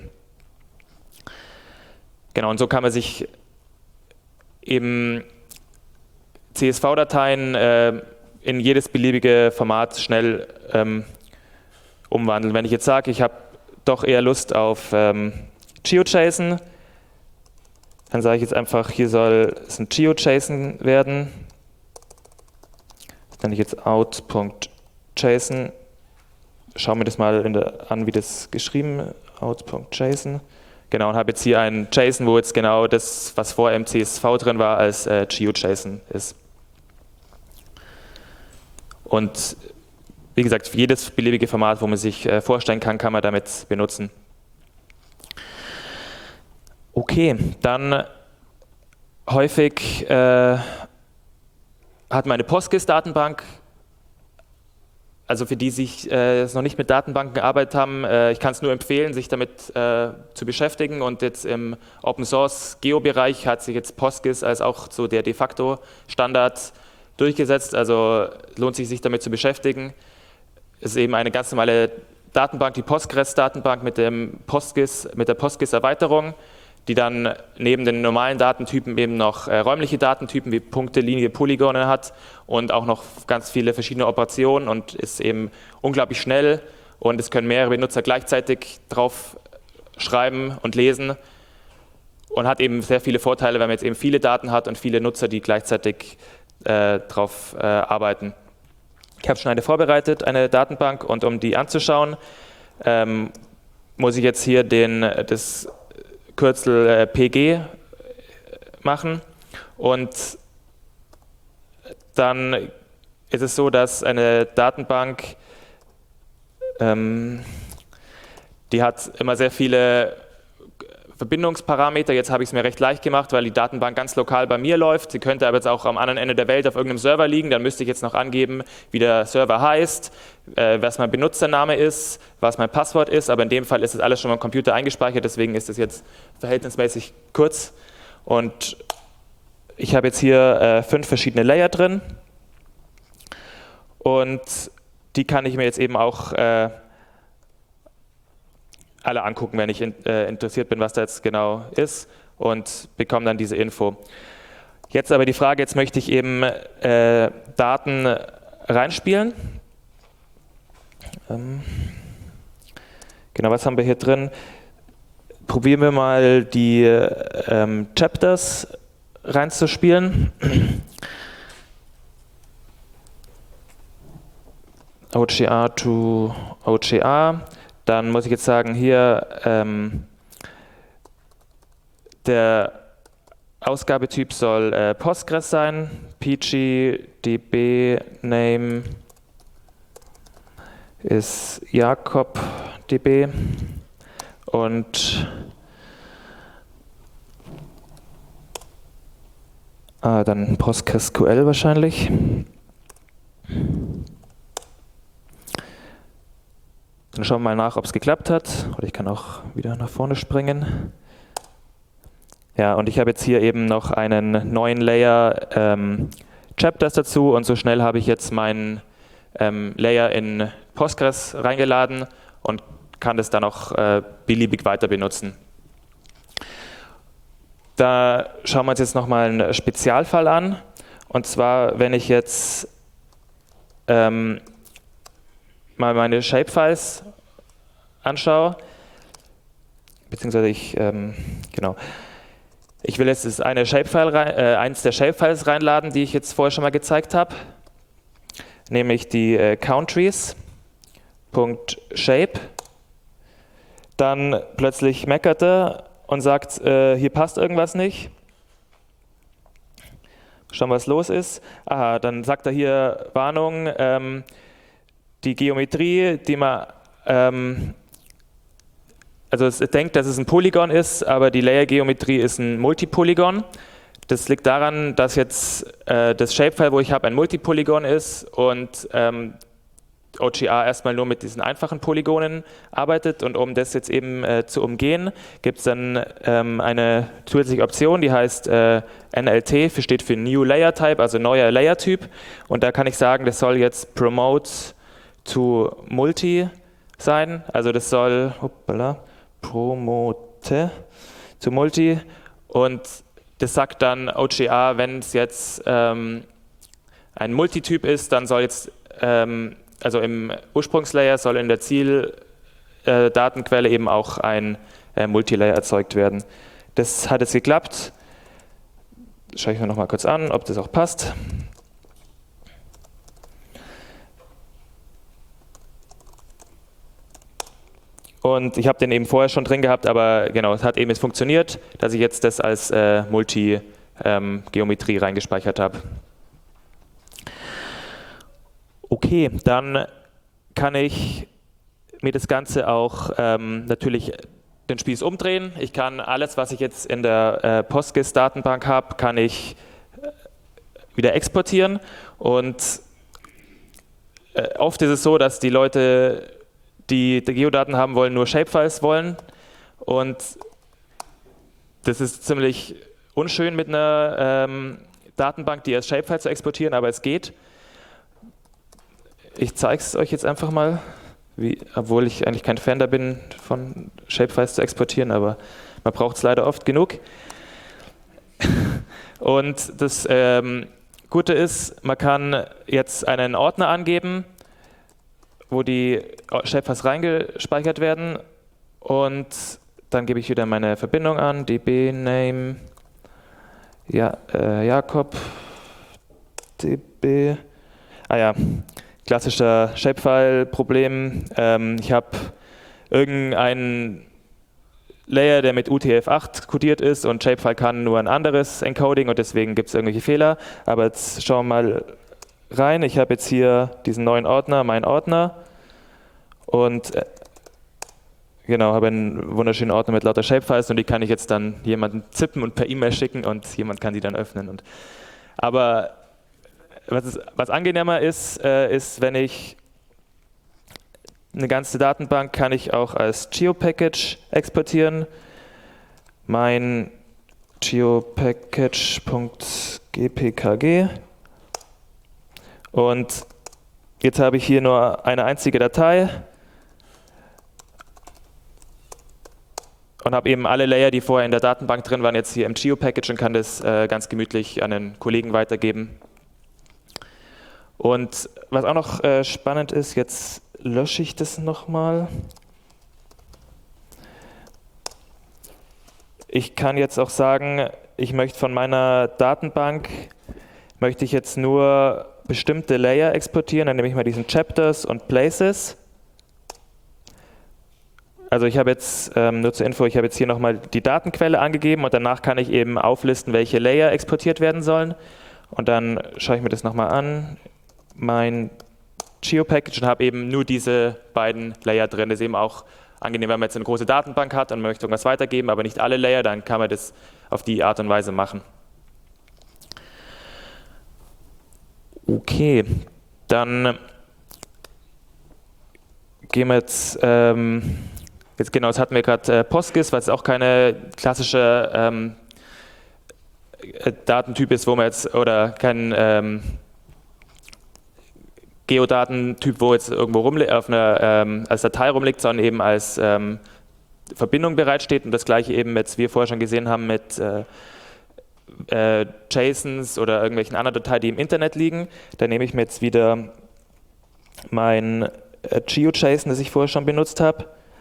Genau, und so kann man sich eben CSV-Dateien in jedes beliebige Format schnell umwandeln. Wenn ich jetzt sage, ich habe doch eher Lust auf GeoJSON, dann sage ich jetzt einfach, hier soll es ein GeoJSON werden. Dann nenne ich jetzt out.json. Schauen wir das mal an, wie das geschrieben ist. Out.json. Genau, und habe jetzt hier ein JSON, wo jetzt genau das, was vorher im CSV drin war, als GeoJSON ist. Und wie gesagt, jedes beliebige Format, wo man sich vorstellen kann, kann man damit benutzen. Okay, dann häufig hat man eine PostGIS-Datenbank. Also für die sich noch nicht mit Datenbanken gearbeitet haben, ich kann es nur empfehlen, sich damit zu beschäftigen. Und jetzt im Open Source Geo-Bereich hat sich jetzt PostGIS als auch so der de facto Standard durchgesetzt. Also lohnt sich damit zu beschäftigen. Es ist eben eine ganz normale Datenbank, die Postgres-Datenbank mit der PostGIS-Erweiterung, die dann neben den normalen Datentypen eben noch räumliche Datentypen wie Punkte, Linie, Polygone hat und auch noch ganz viele verschiedene Operationen und ist eben unglaublich schnell und es können mehrere Benutzer gleichzeitig drauf schreiben und lesen und hat eben sehr viele Vorteile, wenn man jetzt eben viele Daten hat und viele Nutzer, die gleichzeitig drauf arbeiten. Ich habe schon eine vorbereitet, eine Datenbank, und um die anzuschauen, muss ich jetzt hier das Kürzel PG machen, und dann ist es so, dass eine Datenbank, die hat immer sehr viele Verbindungsparameter. Jetzt habe ich es mir recht leicht gemacht, weil die Datenbank ganz lokal bei mir läuft. Sie könnte aber jetzt auch am anderen Ende der Welt auf irgendeinem Server liegen. Dann müsste ich jetzt noch angeben, wie der Server heißt, was mein Benutzername ist, was mein Passwort ist. Aber in dem Fall ist das alles schon mal am Computer eingespeichert. Deswegen ist es jetzt verhältnismäßig kurz. Und ich habe jetzt hier 5 verschiedene Layer drin. Und die kann ich mir jetzt eben auch alle angucken, wenn ich interessiert bin, was da jetzt genau ist, und bekomme dann diese Info. Jetzt aber die Frage, jetzt möchte ich eben Daten reinspielen. Genau, was haben wir hier drin? Probieren wir mal die Chapters reinzuspielen. OGR to OGR. Dann muss ich jetzt sagen, hier der Ausgabetyp soll Postgres sein, PG DB Name ist JakobDB und dann PostgreSQL wahrscheinlich. Dann schauen wir mal nach, ob es geklappt hat. Oder ich kann auch wieder nach vorne springen. Ja, und ich habe jetzt hier eben noch einen neuen Layer Chapters dazu, und so schnell habe ich jetzt meinen Layer in Postgres reingeladen und kann das dann auch beliebig weiter benutzen. Da schauen wir uns jetzt nochmal einen Spezialfall an. Und zwar, wenn ich jetzt mal meine Shapefiles anschaue, beziehungsweise ich will jetzt eins der Shapefiles reinladen, die ich jetzt vorher schon mal gezeigt habe, nämlich die countries.shape. Dann plötzlich meckert er und sagt, hier passt irgendwas nicht. Schauen, was los ist. Aha, dann sagt er hier, Warnung, die Geometrie, die man, also es denkt, dass es ein Polygon ist, aber die Layer-Geometrie ist ein Multipolygon. Das liegt daran, dass jetzt das Shapefile, wo ich habe, ein Multipolygon ist, und OGR erstmal nur mit diesen einfachen Polygonen arbeitet, und um das jetzt eben zu umgehen, gibt es dann eine zusätzliche Option, die heißt NLT, steht für New Layer Type, also neuer Layer-Typ, und da kann ich sagen, das soll jetzt Promote to Multi sein, also das soll Promote to Multi, und das sagt dann OGR, wenn es jetzt ein Multityp ist, dann soll jetzt also im Ursprungslayer soll in der Zieldatenquelle eben auch ein Multilayer erzeugt werden. Das hat jetzt geklappt. Schaue ich mir noch mal kurz an, ob das auch passt. Und ich habe den eben vorher schon drin gehabt, aber genau, es hat eben jetzt funktioniert, dass ich jetzt das als Multi-Geometrie reingespeichert habe. Okay, dann kann ich mir das Ganze auch natürlich den Spieß umdrehen. Ich kann alles, was ich jetzt in der Postgres-Datenbank habe, kann ich wieder exportieren. Und oft ist es so, dass die Leute, die Geodaten haben wollen, nur Shapefiles wollen. Und das ist ziemlich unschön mit einer Datenbank, die als Shapefile zu exportieren, aber es geht. Ich zeige es euch jetzt einfach mal, obwohl ich eigentlich kein Fan da bin, von Shapefiles zu exportieren, aber man braucht es leider oft genug. Und das Gute ist, man kann jetzt einen Ordner angeben, wo die Shapefiles reingespeichert werden, und dann gebe ich wieder meine Verbindung an, db-name, ja, Jakob, db, klassischer Shapefile-Problem. Ich habe irgendeinen Layer, der mit UTF-8 codiert ist, und Shapefile kann nur ein anderes Encoding, und deswegen gibt es irgendwelche Fehler. Aber jetzt schauen wir mal rein. Ich habe jetzt hier diesen neuen Ordner, mein Ordner, und genau, habe einen wunderschönen Ordner mit lauter Shapefiles, und die kann ich jetzt dann jemandem zippen und per E-Mail schicken, und jemand kann die dann öffnen. Aber was angenehmer ist, ist, wenn ich eine ganze Datenbank kann ich auch als Geopackage exportieren. Mein geopackage.gpkg. Und jetzt habe ich hier nur eine einzige Datei und habe eben alle Layer, die vorher in der Datenbank drin waren, jetzt hier im Geopackage, und kann das ganz gemütlich an einen Kollegen weitergeben. Und was auch noch spannend ist, jetzt lösche ich das nochmal. Ich kann jetzt auch sagen, ich möchte von meiner Datenbank, möchte ich jetzt nur bestimmte Layer exportieren, dann nehme ich mal diesen Chapters und Places. Also ich habe jetzt, nur zur Info, ich habe jetzt hier nochmal die Datenquelle angegeben, und danach kann ich eben auflisten, welche Layer exportiert werden sollen. Und dann schaue ich mir das nochmal an. Mein Geopackage, und habe eben nur diese beiden Layer drin. Das ist eben auch angenehm, wenn man jetzt eine große Datenbank hat und möchte irgendwas weitergeben, aber nicht alle Layer, dann kann man das auf die Art und Weise machen. Okay, dann gehen wir jetzt genau, jetzt hatten wir gerade Postgres, was auch keine klassische Datentyp ist, wo man jetzt, oder kein Geodatentyp, wo jetzt irgendwo auf als Datei rumliegt, sondern eben als Verbindung bereitsteht, und das gleiche eben, wie wir vorher schon gesehen haben, mit JSONs oder irgendwelchen anderen Dateien, die im Internet liegen. Da nehme ich mir jetzt wieder mein GeoJSON, das ich vorher schon benutzt habe,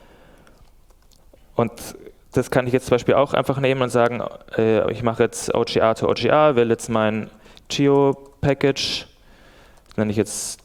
und das kann ich jetzt zum Beispiel auch einfach nehmen und sagen, ich mache jetzt OGR to OGR, will jetzt mein Geopackage, nenne ich jetzt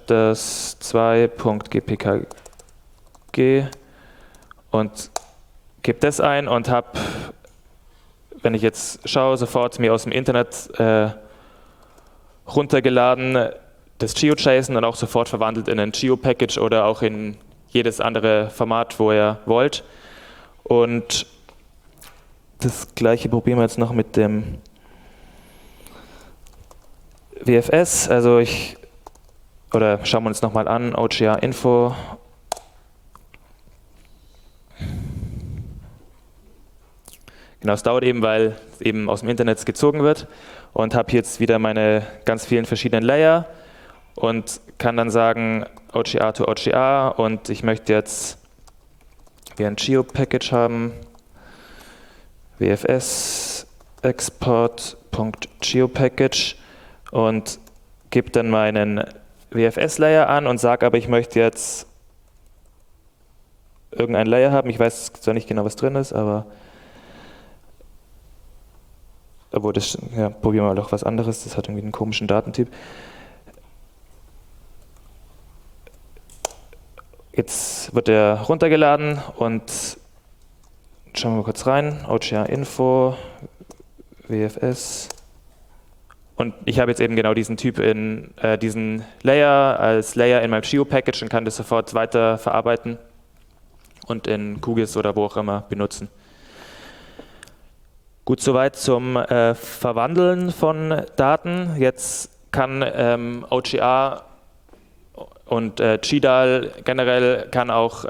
chapters2.gpkg, und gebe das ein und habe, wenn ich jetzt schaue, sofort mir aus dem Internet runtergeladen das GeoJSON und auch sofort verwandelt in ein Geopackage oder auch in jedes andere Format, wo ihr wollt. Und das gleiche probieren wir jetzt noch mit dem WFS. Also ich oder schauen wir uns nochmal an, OGR Info. Genau, es dauert eben, weil es eben aus dem Internet gezogen wird, und habe jetzt wieder meine ganz vielen verschiedenen Layer und kann dann sagen OGR to OGR, und ich möchte jetzt wie ein Geo-Package haben, WFS export.geopackage, und gebe dann meinen WFS-Layer an und sage aber, ich möchte jetzt irgendein Layer haben. Ich weiß zwar nicht genau, was drin ist, aber das, ja, probieren wir mal doch was anderes. Das hat irgendwie einen komischen Datentyp. Jetzt wird der runtergeladen und schauen wir mal kurz rein. OGR Info, WFS. Und ich habe jetzt eben genau diesen Typ diesen Layer als Layer in meinem Geo-Package und kann das sofort weiter verarbeiten und in QGIS oder wo auch immer benutzen. Gut, soweit zum Verwandeln von Daten. Jetzt kann OGR und GDAL generell kann auch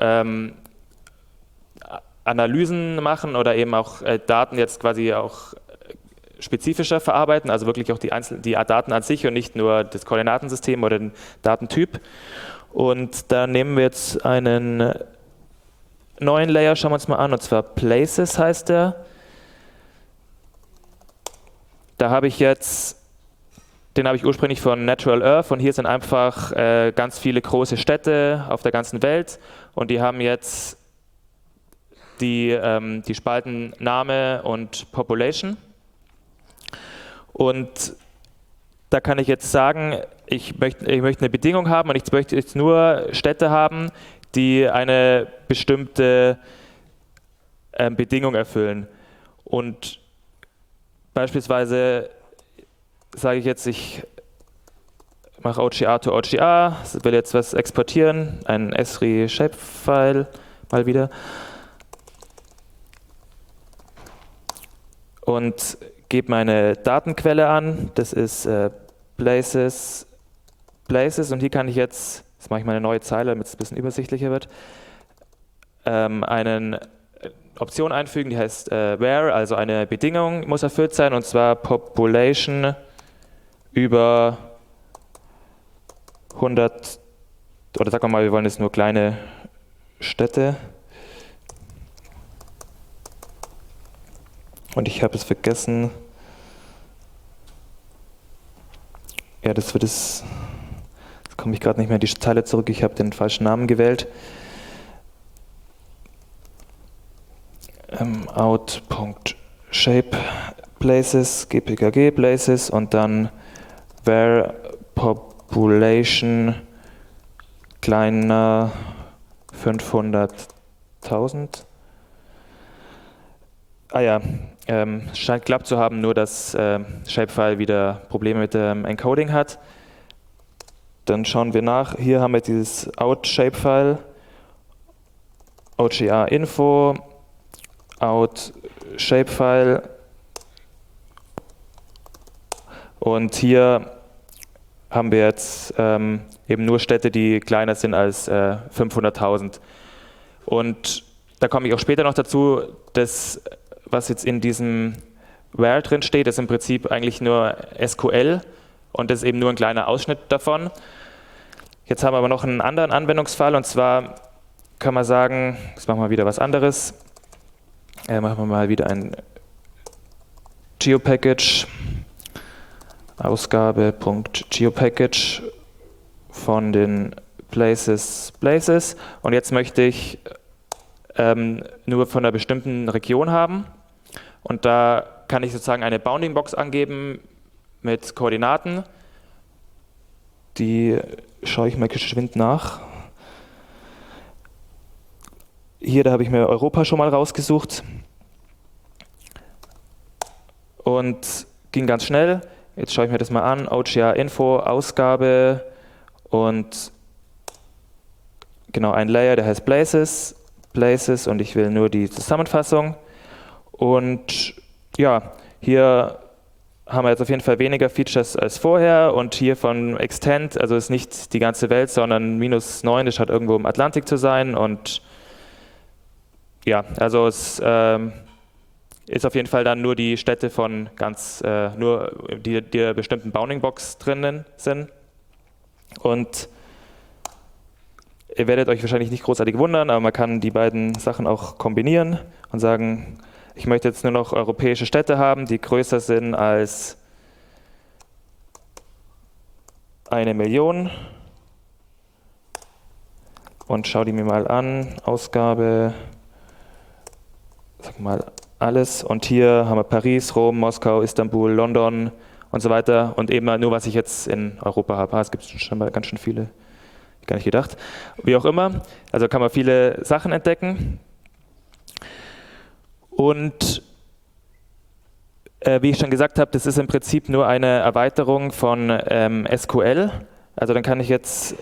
Analysen machen oder eben auch Daten jetzt quasi auch spezifischer verarbeiten, also wirklich auch die Daten an sich und nicht nur das Koordinatensystem oder den Datentyp. Und da nehmen wir jetzt einen neuen Layer, schauen wir uns mal an, und zwar Places heißt der. Da habe ich jetzt, den habe ich ursprünglich von Natural Earth, und hier sind einfach ganz viele große Städte auf der ganzen Welt, und die haben jetzt die Spalten Name und Population. Und da kann ich jetzt sagen, ich möchte eine Bedingung haben, und ich möchte jetzt nur Städte haben, die eine bestimmte Bedingung erfüllen. Und beispielsweise sage ich jetzt, ich mache OGR to OGR, will jetzt was exportieren, ein Esri Shapefile mal wieder. Und gebe meine Datenquelle an, das ist Places, und hier kann ich jetzt mache ich mal eine neue Zeile, damit es ein bisschen übersichtlicher wird, eine Option einfügen, die heißt where, also eine Bedingung muss erfüllt sein, und zwar Population über 100, oder sagen wir mal, wir wollen jetzt nur kleine Städte. Und ich habe es vergessen. Ja, das wird es. Jetzt komme ich gerade nicht mehr in die Zeile zurück. Ich habe den falschen Namen gewählt. Out.shape places, gpkg places, und dann where population kleiner 500.000. Ah ja, scheint geklappt zu haben, nur dass Shapefile wieder Probleme mit dem Encoding hat. Dann schauen wir nach. Hier haben wir dieses Out-Shapefile, OGR Info, Out-Shapefile, und hier haben wir jetzt eben nur Städte, die kleiner sind als 500.000. Und da komme ich auch später noch dazu, das, was jetzt in diesem where drin steht, ist im Prinzip eigentlich nur SQL, und das ist eben nur ein kleiner Ausschnitt davon. Jetzt haben wir aber noch einen anderen Anwendungsfall, und zwar kann man sagen, jetzt machen wir wieder was anderes. Machen wir mal wieder ein Geopackage, Ausgabe.geopackage von den Places, und jetzt möchte ich nur von einer bestimmten Region haben, und da kann ich sozusagen eine Bounding Box angeben mit Koordinaten, die schaue ich mal geschwind nach. Hier, da habe ich mir Europa schon mal rausgesucht und ging ganz schnell. Jetzt schaue ich mir das mal an, OGR Info, Ausgabe, und genau ein Layer, der heißt Places, und ich will nur die Zusammenfassung. Und ja, hier haben wir jetzt auf jeden Fall weniger Features als vorher und hier von Extend, also ist nicht die ganze Welt, sondern -9, das scheint irgendwo im Atlantik zu sein und ja, also es ist auf jeden Fall dann nur die Städte von nur die der bestimmten Bounding-Box drinnen sind und ihr werdet euch wahrscheinlich nicht großartig wundern, aber man kann die beiden Sachen auch kombinieren und sagen, ich möchte jetzt nur noch europäische Städte haben, die größer sind als 1 Million. Und schau die mir mal an. Ausgabe, sag mal alles. Und hier haben wir Paris, Rom, Moskau, Istanbul, London und so weiter. Und eben nur, was ich jetzt in Europa habe. Es gibt schon mal ganz schön viele. Gar nicht gedacht. Wie auch immer. Also kann man viele Sachen entdecken. Und wie ich schon gesagt habe, das ist im Prinzip nur eine Erweiterung von SQL. Also dann kann ich jetzt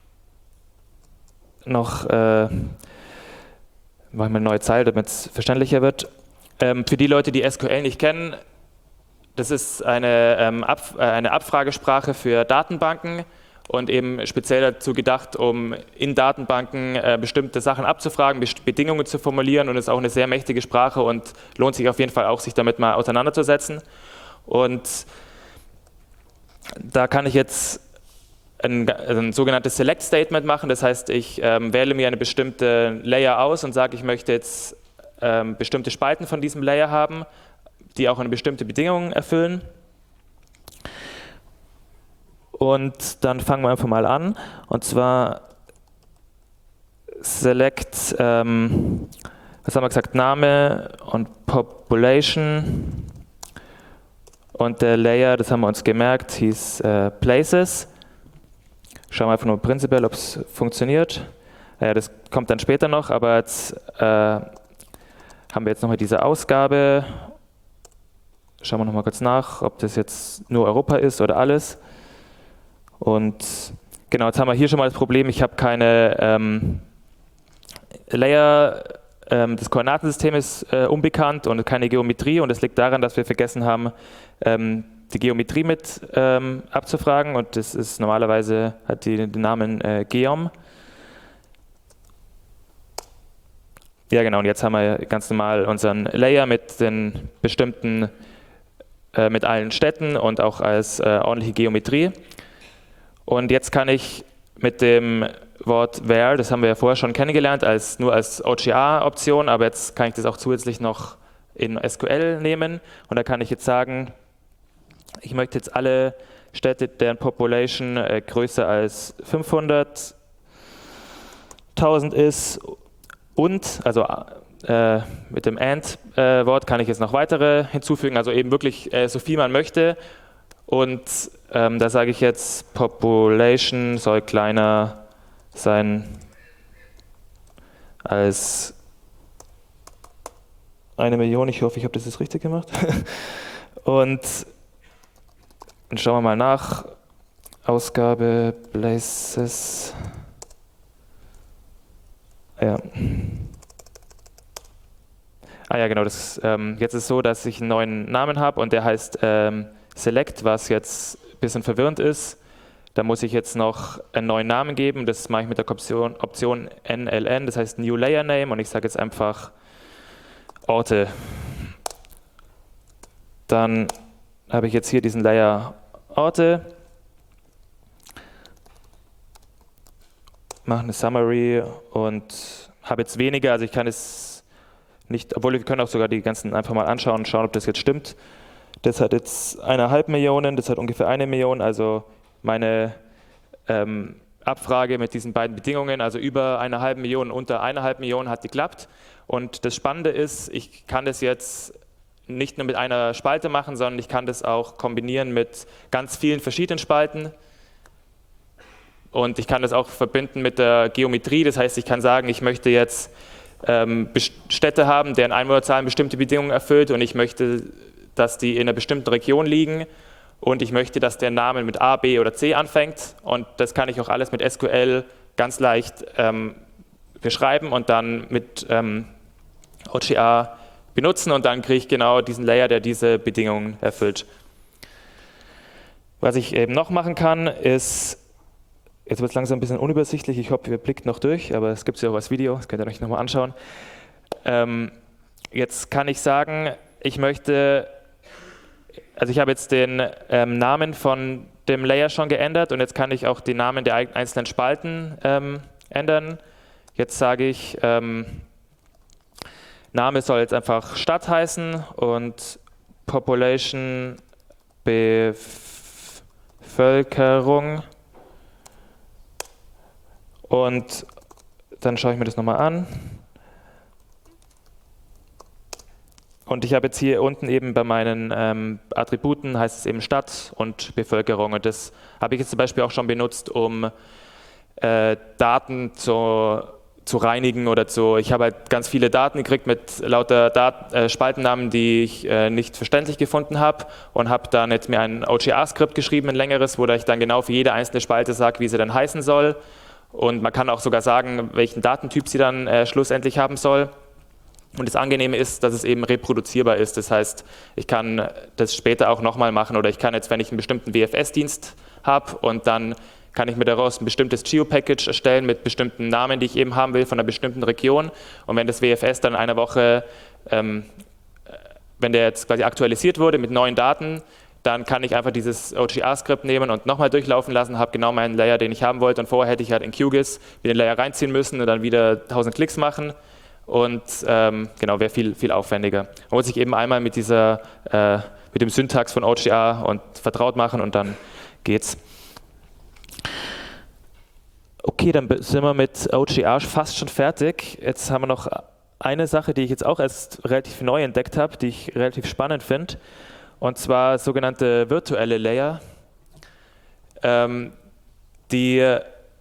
noch, machen wir eine neue Zeile, damit es verständlicher wird. Für die Leute, die SQL nicht kennen, das ist eine Abfragesprache für Datenbanken. Und eben speziell dazu gedacht, um in Datenbanken bestimmte Sachen abzufragen, Bedingungen zu formulieren und ist auch eine sehr mächtige Sprache und lohnt sich auf jeden Fall auch, sich damit mal auseinanderzusetzen. Und da kann ich jetzt ein sogenanntes Select Statement machen, das heißt, ich wähle mir eine bestimmte Layer aus und sage, ich möchte jetzt bestimmte Spalten von diesem Layer haben, die auch eine bestimmte Bedingung erfüllen. Und dann fangen wir einfach mal an. Und zwar select, was haben wir gesagt, Name und Population. Und der Layer, das haben wir uns gemerkt, hieß Places. Schauen wir einfach nur prinzipiell, ob es funktioniert. Ja, das kommt dann später noch, aber jetzt haben wir jetzt nochmal diese Ausgabe. Schauen wir nochmal kurz nach, ob das jetzt nur Europa ist oder alles. Und genau, jetzt haben wir hier schon mal das Problem, ich habe keine Layer, das Koordinatensystem ist unbekannt und keine Geometrie und das liegt daran, dass wir vergessen haben, die Geometrie mit abzufragen und das ist normalerweise, hat den Namen Geom. Ja genau, und jetzt haben wir ganz normal unseren Layer mit den bestimmten, mit allen Städten und auch als ordentliche Geometrie. Und jetzt kann ich mit dem Wort where, das haben wir ja vorher schon kennengelernt, nur als OGR-Option, aber jetzt kann ich das auch zusätzlich noch in SQL nehmen. Und da kann ich jetzt sagen, ich möchte jetzt alle Städte, deren Population größer als 500.000 ist und, also mit dem AND-Wort kann ich jetzt noch weitere hinzufügen, also eben wirklich so viel man möchte. Und da sage ich jetzt, Population soll kleiner sein als 1 Million. Ich hoffe, ich habe das jetzt richtig gemacht. Und dann schauen wir mal nach. Ausgabe, Places. Ja. Ah ja, genau. Das, jetzt ist es so, dass ich einen neuen Namen habe und der heißt Select, was jetzt ein bisschen verwirrend ist. Da muss ich jetzt noch einen neuen Namen geben. Das mache ich mit der Option NLN, das heißt New Layer Name und ich sage jetzt einfach Orte. Dann habe ich jetzt hier diesen Layer Orte. Mache eine Summary und habe jetzt weniger, also ich kann es nicht, obwohl wir können auch sogar die ganzen einfach mal anschauen und schauen, ob das jetzt stimmt. Das hat jetzt 1,5 Millionen, das hat ungefähr 1 Million, also meine Abfrage mit diesen beiden Bedingungen, also über 1,5 Millionen, unter 1,5 Millionen hat geklappt. Und das Spannende ist, ich kann das jetzt nicht nur mit einer Spalte machen, sondern ich kann das auch kombinieren mit ganz vielen verschiedenen Spalten. Und ich kann das auch verbinden mit der Geometrie, das heißt, ich kann sagen, ich möchte jetzt Städte haben, deren Einwohnerzahl bestimmte Bedingungen erfüllt und ich möchte, dass die in einer bestimmten Region liegen und ich möchte, dass der Name mit A, B oder C anfängt und das kann ich auch alles mit SQL ganz leicht beschreiben und dann mit OGR benutzen und dann kriege ich genau diesen Layer, der diese Bedingungen erfüllt. Was ich eben noch machen kann, ist, jetzt wird es langsam ein bisschen unübersichtlich, ich hoffe, ihr blickt noch durch, aber es gibt es ja auch als Video, das könnt ihr euch nochmal anschauen. Jetzt kann ich sagen, ich habe jetzt den Namen von dem Layer schon geändert und jetzt kann ich auch die Namen der einzelnen Spalten ändern. Jetzt sage ich, Name soll jetzt einfach Stadt heißen und Population Bevölkerung. Und dann schaue ich mir das nochmal an. Und ich habe jetzt hier unten eben bei meinen Attributen, heißt es eben Stadt und Bevölkerung. Und das habe ich jetzt zum Beispiel auch schon benutzt, um Daten zu reinigen oder ich habe halt ganz viele Daten gekriegt mit lauter Spaltennamen, die ich nicht verständlich gefunden habe und habe dann jetzt mir ein OGR-Skript geschrieben, ein längeres, wo ich dann genau für jede einzelne Spalte sage, wie sie dann heißen soll. Und man kann auch sogar sagen, welchen Datentyp sie dann schlussendlich haben soll. Und das Angenehme ist, dass es eben reproduzierbar ist. Das heißt, ich kann das später auch nochmal machen oder ich kann jetzt, wenn ich einen bestimmten WFS-Dienst habe und dann kann ich mir daraus ein bestimmtes Geo-Package erstellen mit bestimmten Namen, die ich eben haben will von einer bestimmten Region. Und wenn das WFS dann in einer Woche, wenn der jetzt quasi aktualisiert wurde mit neuen Daten, dann kann ich einfach dieses OGR-Skript nehmen und nochmal durchlaufen lassen, habe genau meinen Layer, den ich haben wollte. Und vorher hätte ich halt in QGIS wieder den Layer reinziehen müssen und dann wieder 1000 Klicks machen. Und genau, wäre viel aufwendiger. Man muss sich eben einmal mit dem Syntax von OGR und vertraut machen und dann geht's. Okay, dann sind wir mit OGR fast schon fertig. Jetzt haben wir noch eine Sache, die ich jetzt auch erst relativ neu entdeckt habe, die ich relativ spannend finde, und zwar sogenannte virtuelle Layer, die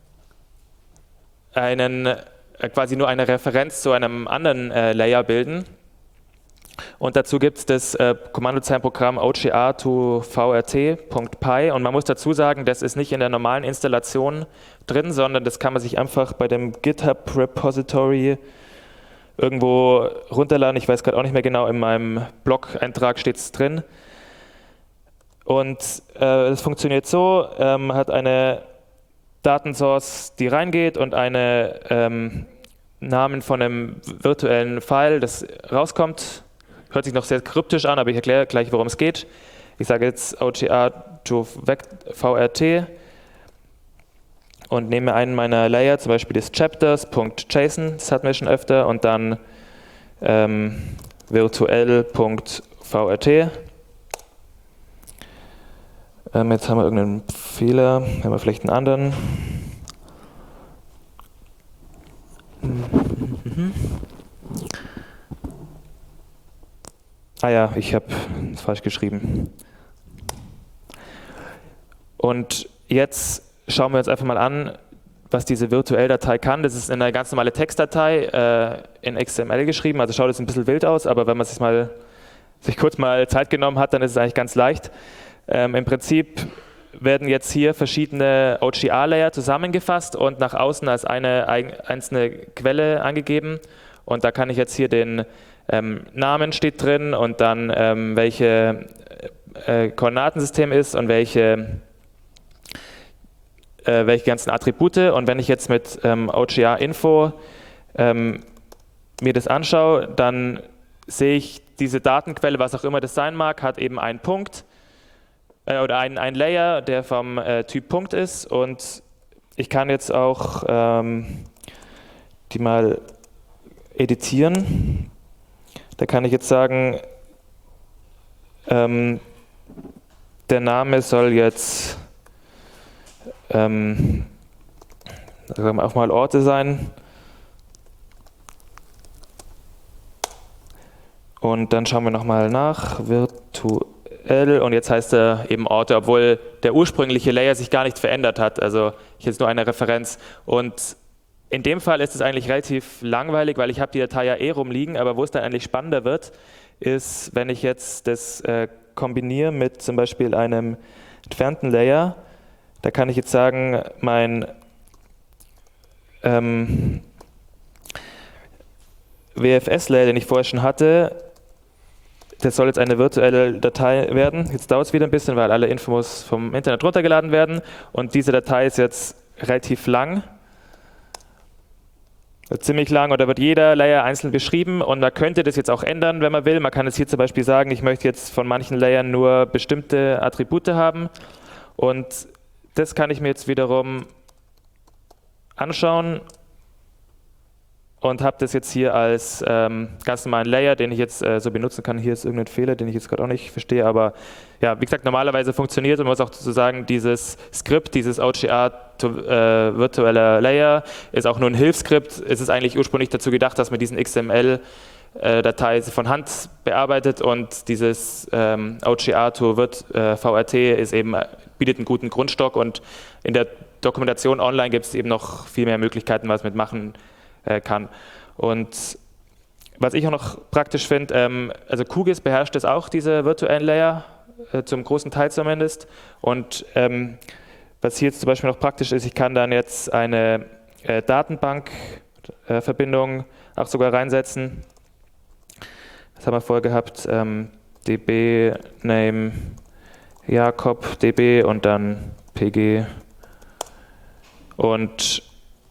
quasi nur eine Referenz zu einem anderen Layer bilden. Und dazu gibt es das Kommandozeilenprogramm OGR to VRT.py und man muss dazu sagen, das ist nicht in der normalen Installation drin, sondern das kann man sich einfach bei dem GitHub Repository irgendwo runterladen. Ich weiß gerade auch nicht mehr genau, in meinem Blog-Eintrag steht es drin. Und es funktioniert so, man hat eine Datensource, die reingeht und einen Namen von einem virtuellen File, das rauskommt. Hört sich noch sehr kryptisch an, aber ich erkläre gleich, worum es geht. Ich sage jetzt OGR to VRT und nehme einen meiner Layer, zum Beispiel des Chapters.json, das hatten wir schon öfter, und dann virtuell.vrt. Jetzt haben wir irgendeinen Fehler, haben wir vielleicht einen anderen. Ah ja, ich habe es falsch geschrieben. Und jetzt schauen wir uns einfach mal an, was diese Virtuell-Datei kann. Das ist eine ganz normale Textdatei in XML geschrieben, also schaut jetzt ein bisschen wild aus, aber wenn man sich kurz mal Zeit genommen hat, dann ist es eigentlich ganz leicht. Im Prinzip werden jetzt hier verschiedene OGR-Layer zusammengefasst und nach außen als eine einzelne Quelle angegeben. Und da kann ich jetzt hier den Namen steht drin und dann welche Koordinatensystem ist und welche ganzen Attribute. Und wenn ich jetzt mit OGR-Info mir das anschaue, dann sehe ich diese Datenquelle, was auch immer das sein mag, hat eben einen Punkt oder ein Layer, der vom Typ Punkt ist. Und ich kann jetzt auch die mal editieren. Da kann ich jetzt sagen, der Name soll jetzt sagen wir auch mal Orte sein. Und dann schauen wir nochmal nach, virtuell, und jetzt heißt er eben Orte, obwohl der ursprüngliche Layer sich gar nicht verändert hat. Also ich jetzt nur eine Referenz. Und in dem Fall ist es eigentlich relativ langweilig, weil ich habe die Datei ja eh rumliegen, aber wo es dann eigentlich spannender wird, ist, wenn ich jetzt das kombiniere mit zum Beispiel einem entfernten Layer. Da kann ich jetzt sagen, mein WFS-Layer, den ich vorher schon hatte, das soll jetzt eine virtuelle Datei werden. Jetzt dauert es wieder ein bisschen, weil alle Infos vom Internet runtergeladen werden. Und diese Datei ist jetzt relativ lang. Ziemlich lang, und da wird jeder Layer einzeln beschrieben, und man könnte das jetzt auch ändern, wenn man will. Man kann jetzt hier zum Beispiel sagen, ich möchte jetzt von manchen Layern nur bestimmte Attribute haben, und das kann ich mir jetzt wiederum anschauen und habe das jetzt hier als ganz normalen Layer, den ich jetzt so benutzen kann. Hier ist irgendein Fehler, den ich jetzt gerade auch nicht verstehe, aber ja, wie gesagt, normalerweise funktioniert, und man muss auch sozusagen dieses Skript, dieses OGR virtueller Layer, ist auch nur ein Hilfsskript. Es ist eigentlich ursprünglich dazu gedacht, dass man diesen XML-Datei von Hand bearbeitet, und dieses OGR to VRT ist eben, bietet einen guten Grundstock, und in der Dokumentation online gibt es eben noch viel mehr Möglichkeiten, was man machen kann. Und was ich auch noch praktisch finde, also QGIS beherrscht es auch, diese virtuellen Layer, zum großen Teil zumindest. Und was hier jetzt zum Beispiel noch praktisch ist, ich kann dann jetzt eine Datenbankverbindung auch sogar reinsetzen. Das haben wir vorher gehabt, db name Jakob db und dann pg. Und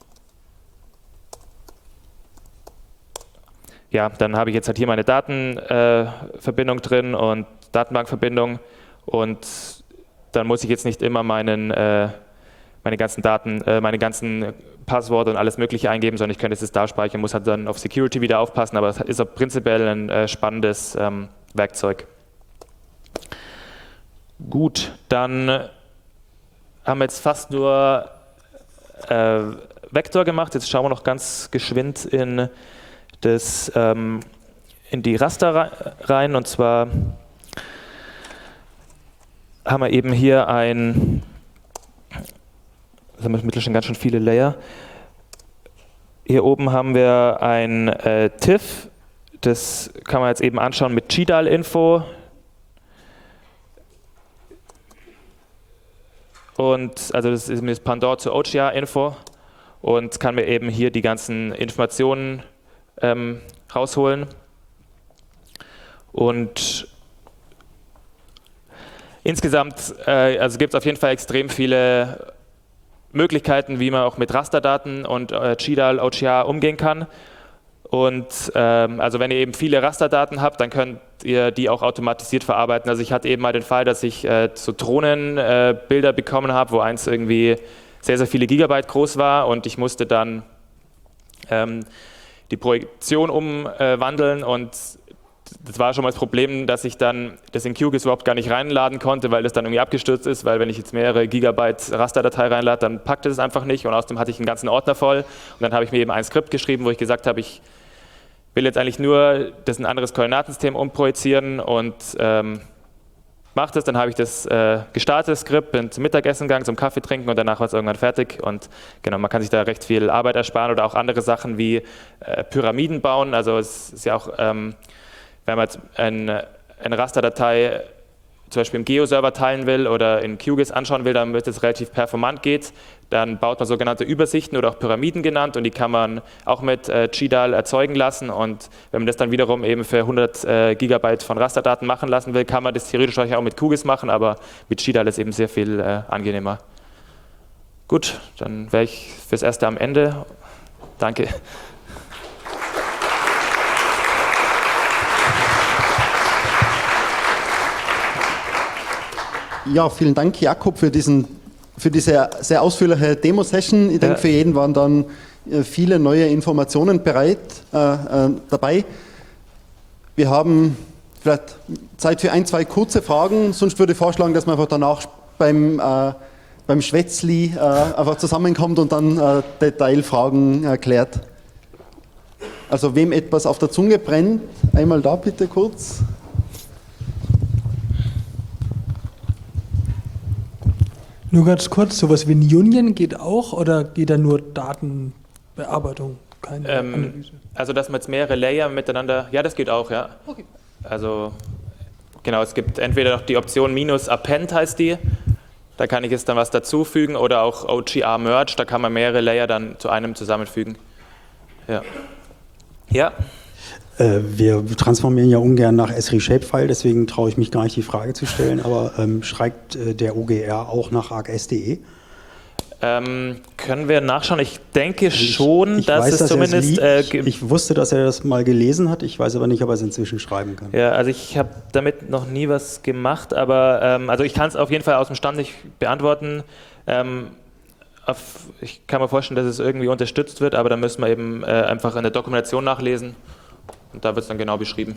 ja, dann habe ich jetzt halt hier meine Datenverbindung drin und Datenbankverbindung, und dann muss ich jetzt nicht immer meine ganzen Daten, meine ganzen Passwörter und alles Mögliche eingeben, sondern ich könnte es da speichern, muss halt dann auf Security wieder aufpassen, aber das ist auch prinzipiell ein spannendes Werkzeug. Gut, dann haben wir jetzt fast nur Vektor gemacht. Jetzt schauen wir noch ganz geschwind in die Raster rein, und zwar haben wir eben hier das haben wir mittlerweile schon ganz schön viele Layer. Hier oben haben wir ein TIFF, das kann man jetzt eben anschauen mit GDAL-Info. Und also das ist das Pendant zu OGR-Info, und kann mir eben hier die ganzen Informationen rausholen. Und insgesamt also gibt es auf jeden Fall extrem viele Möglichkeiten, wie man auch mit Rasterdaten und GDAL, OGR umgehen kann. Und also wenn ihr eben viele Rasterdaten habt, dann könnt ihr die auch automatisiert verarbeiten. Also ich hatte eben mal den Fall, dass ich so Drohnenbilder bekommen habe, wo eins irgendwie sehr, sehr viele Gigabyte groß war, und ich musste dann die Projektion umwandeln, und das war schon mal das Problem, dass ich dann das in QGIS überhaupt gar nicht reinladen konnte, weil das dann irgendwie abgestürzt ist, weil wenn ich jetzt mehrere Gigabyte Rasterdatei reinlade, dann packt es einfach nicht, und außerdem hatte ich einen ganzen Ordner voll, und dann habe ich mir eben ein Skript geschrieben, wo ich gesagt habe, ich will jetzt eigentlich nur das in ein anderes Koordinatensystem umprojizieren, und mache das, dann habe ich das gestartet, das Skript, bin zum Mittagessen gegangen, zum Kaffee trinken, und danach war es irgendwann fertig, und genau, man kann sich da recht viel Arbeit ersparen, oder auch andere Sachen wie Pyramiden bauen. Also es ist ja auch, wenn man jetzt eine Rasterdatei zum Beispiel im Geo-Server teilen will oder in QGIS anschauen will, damit es relativ performant geht, dann baut man sogenannte Übersichten oder auch Pyramiden genannt, und die kann man auch mit GDAL erzeugen lassen, und wenn man das dann wiederum eben für 100 Gigabyte von Rasterdaten machen lassen will, kann man das theoretisch auch mit QGIS machen, aber mit GDAL ist eben sehr viel angenehmer. Gut, dann wäre ich fürs Erste am Ende. Danke. Ja, vielen Dank, Jakob, für diese sehr ausführliche Demo-Session. Ich denke, für jeden waren dann viele neue Informationen dabei. Wir haben vielleicht Zeit für ein, zwei kurze Fragen, sonst würde ich vorschlagen, dass man einfach danach beim Schwätzli einfach zusammenkommt und dann Detailfragen erklärt. Also wem etwas auf der Zunge brennt, einmal da bitte kurz. Nur ganz kurz, sowas wie ein Union geht auch, oder geht da nur Datenbearbeitung, keine Analyse? Also dass man jetzt mehrere Layer miteinander, ja, das geht auch, ja. Okay. Also genau, es gibt entweder noch die Option -append heißt die, da kann ich jetzt dann was dazufügen, oder auch OGR Merge, da kann man mehrere Layer dann zu einem zusammenfügen. Ja. Ja. Wir transformieren ja ungern nach Esri Shapefile, deswegen traue ich mich gar nicht, die Frage zu stellen, aber schreibt der OGR auch nach args.de? Können wir nachschauen? Ich denke schon, dass weiß, es zumindest... ich wusste, dass er das mal gelesen hat, ich weiß aber nicht, ob er es inzwischen schreiben kann. Ja, also ich habe damit noch nie was gemacht, aber also ich kann es auf jeden Fall aus dem Stand nicht beantworten. Ich kann mir vorstellen, dass es irgendwie unterstützt wird, aber da müssen wir eben einfach in der Dokumentation nachlesen und da wird es dann genau beschrieben.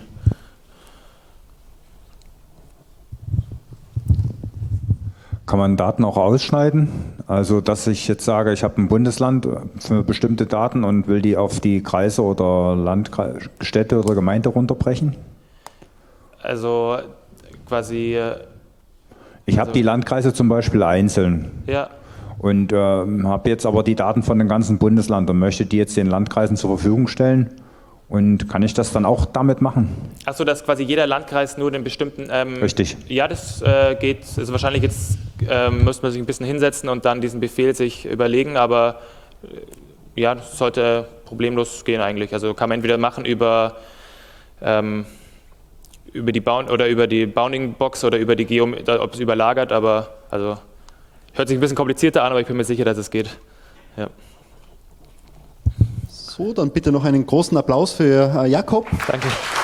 Kann man Daten auch ausschneiden? Also, dass ich jetzt sage, ich habe ein Bundesland für bestimmte Daten und will die auf die Kreise oder Städte oder Gemeinde runterbrechen? Also quasi... Ich habe die Landkreise zum Beispiel einzeln. Ja. Und habe jetzt aber die Daten von dem ganzen Bundesland und möchte die jetzt den Landkreisen zur Verfügung stellen. Und kann ich das dann auch damit machen? Achso, dass quasi jeder Landkreis nur den bestimmten... Richtig. Ja, das geht. Also wahrscheinlich jetzt müsste man sich ein bisschen hinsetzen und dann diesen Befehl sich überlegen, aber ja, das sollte problemlos gehen eigentlich. Also kann man entweder machen über die Bounding-Box oder über die ob es überlagert, aber also hört sich ein bisschen komplizierter an, aber ich bin mir sicher, dass es geht. Ja. So, dann bitte noch einen großen Applaus für Jakob. Danke.